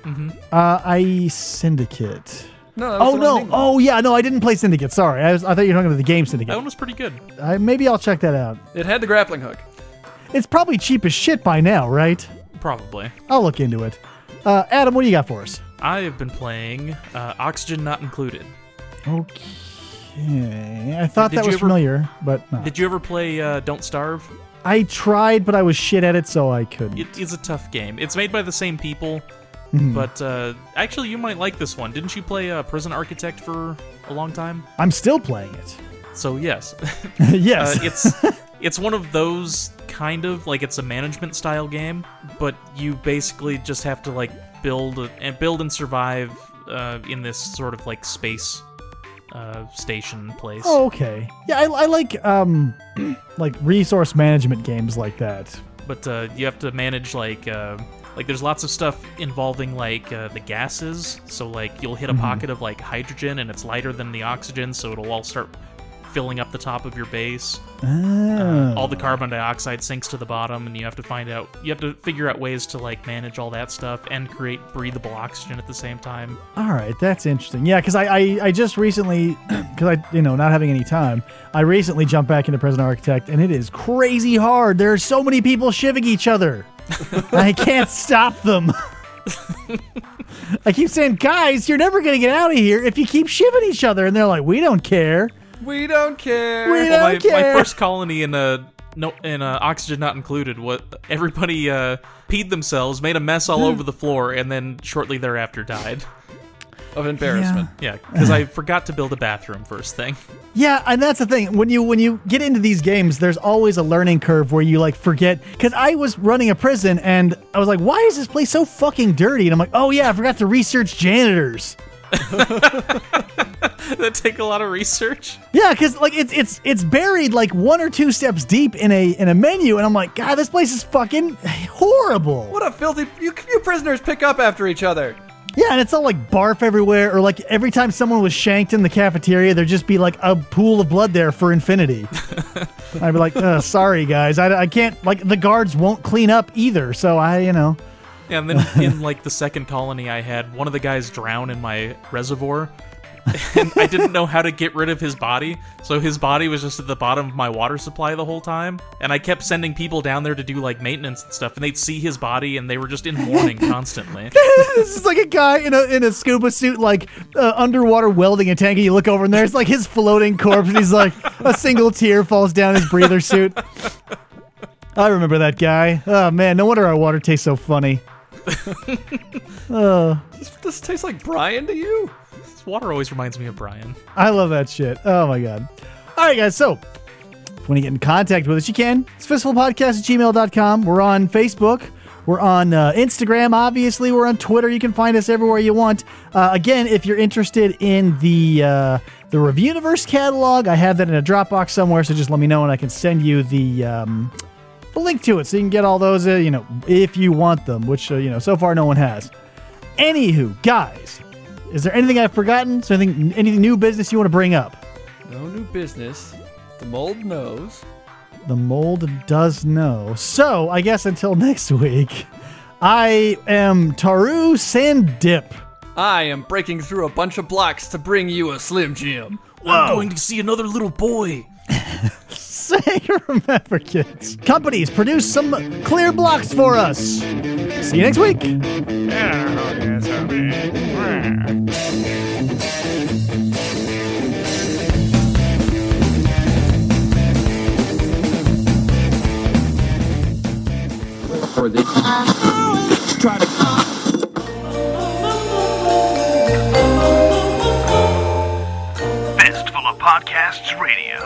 B: Syndicate.
C: No. That was
B: Oh
C: the
B: no!
C: one thing.
B: Oh yeah, no, I didn't play Syndicate. Sorry, I thought you were talking about the game
D: That
B: Syndicate.
D: one was pretty good.
B: Maybe I'll check that out.
C: It had the grappling hook.
B: It's probably cheap as shit by now, right?
D: Probably.
B: I'll look into it. Adam, what do you got for us?
D: I have been playing Oxygen Not Included.
B: Okay, I thought
D: Did
B: that
D: you
B: was
D: ever-
B: familiar, but no.
D: Did you ever play Don't Starve?
B: I tried, but I was shit at it, so I couldn't.
D: It is a tough game. It's made by the same people,
B: Mm-hmm.
D: but actually you might like this one. Didn't you play Prison Architect for a long time?
B: I'm still playing it.
D: So yes.
B: Yes.
D: It's one of those kind of like it's a management style game, but you basically just have to like build and survive in this sort of like space station place.
B: Oh, okay. Yeah, I like like resource management games like that.
D: But you have to manage like there's lots of stuff involving like the gases. So like you'll hit a pocket of like hydrogen and it's lighter than the oxygen, so it'll all start filling up the top of your base. All the carbon dioxide sinks to the bottom, and you have to figure out ways to like manage all that stuff and create breathable oxygen at the same time.
B: All right, that's interesting. Yeah, because I just recently, because not having any time, I recently jumped back into Prison Architect, and it is crazy hard. There are so many people shivving each other. I can't stop them. I keep saying, guys, you're never going to get out of here if you keep shivving each other. And they're like, we don't care.
C: We don't care.
B: We
D: Well,
B: don't care.
D: my first colony in Oxygen Not Included, what everybody peed themselves, made a mess all over the floor, and then shortly thereafter died.
C: Of embarrassment.
D: Yeah, because I forgot to build a bathroom first thing.
B: Yeah, and that's the thing. When you get into these games, there's always a learning curve where you like forget. Because I was running a prison and I was like, why is this place so fucking dirty? And I'm like, oh yeah, I forgot to research janitors.
D: That take a lot of research.
B: Yeah, because like it's buried like 1 or 2 steps deep in a menu, and I'm like, God, this place is fucking horrible.
C: What a filthy... You prisoners pick up after each other.
B: Yeah, and it's all like barf everywhere, or like every time someone was shanked in the cafeteria, there'd just be like a pool of blood there for infinity. I'd be like, sorry guys, I can't, like the guards won't clean up either, so
D: Yeah, and then in like the second colony I had, one of the guys drown in my reservoir, and I didn't know how to get rid of his body, so his body was just at the bottom of my water supply the whole time, and I kept sending people down there to do like maintenance and stuff, and they'd see his body, and they were just in mourning constantly.
B: This is like a guy in a scuba suit, like underwater welding a tank, and you look over and there's like his floating corpse, and he's like, a single tear falls down his breather suit. I remember that guy. Oh man, no wonder our water tastes so funny.
C: This tastes like Brian to you?
D: This water always reminds me of Brian.
B: I love that shit. Oh my god. All right, guys. So, if you want to get in contact with us, you can. It's fistfulpodcast@gmail.com. We're on Facebook. We're on Instagram, obviously. We're on Twitter. You can find us everywhere you want. Again, if you're interested in the Reviewniverse catalog, I have that in a Dropbox somewhere, so just let me know and I can send you the link to it so you can get all those, if you want them, which, so far no one has. Anywho, guys, is there anything I've forgotten? So anything new business you want to bring up?
C: No new business. The mold knows.
B: The mold does know. So, I guess until next week, I am Taru Sandip.
C: I am breaking through a bunch of blocks to bring you a Slim Jim.
D: I'm going to see another little boy.
B: Say, remember, kids. Companies, produce some clear blocks for us. See you next week.
A: Fistful of Podcasts Radio.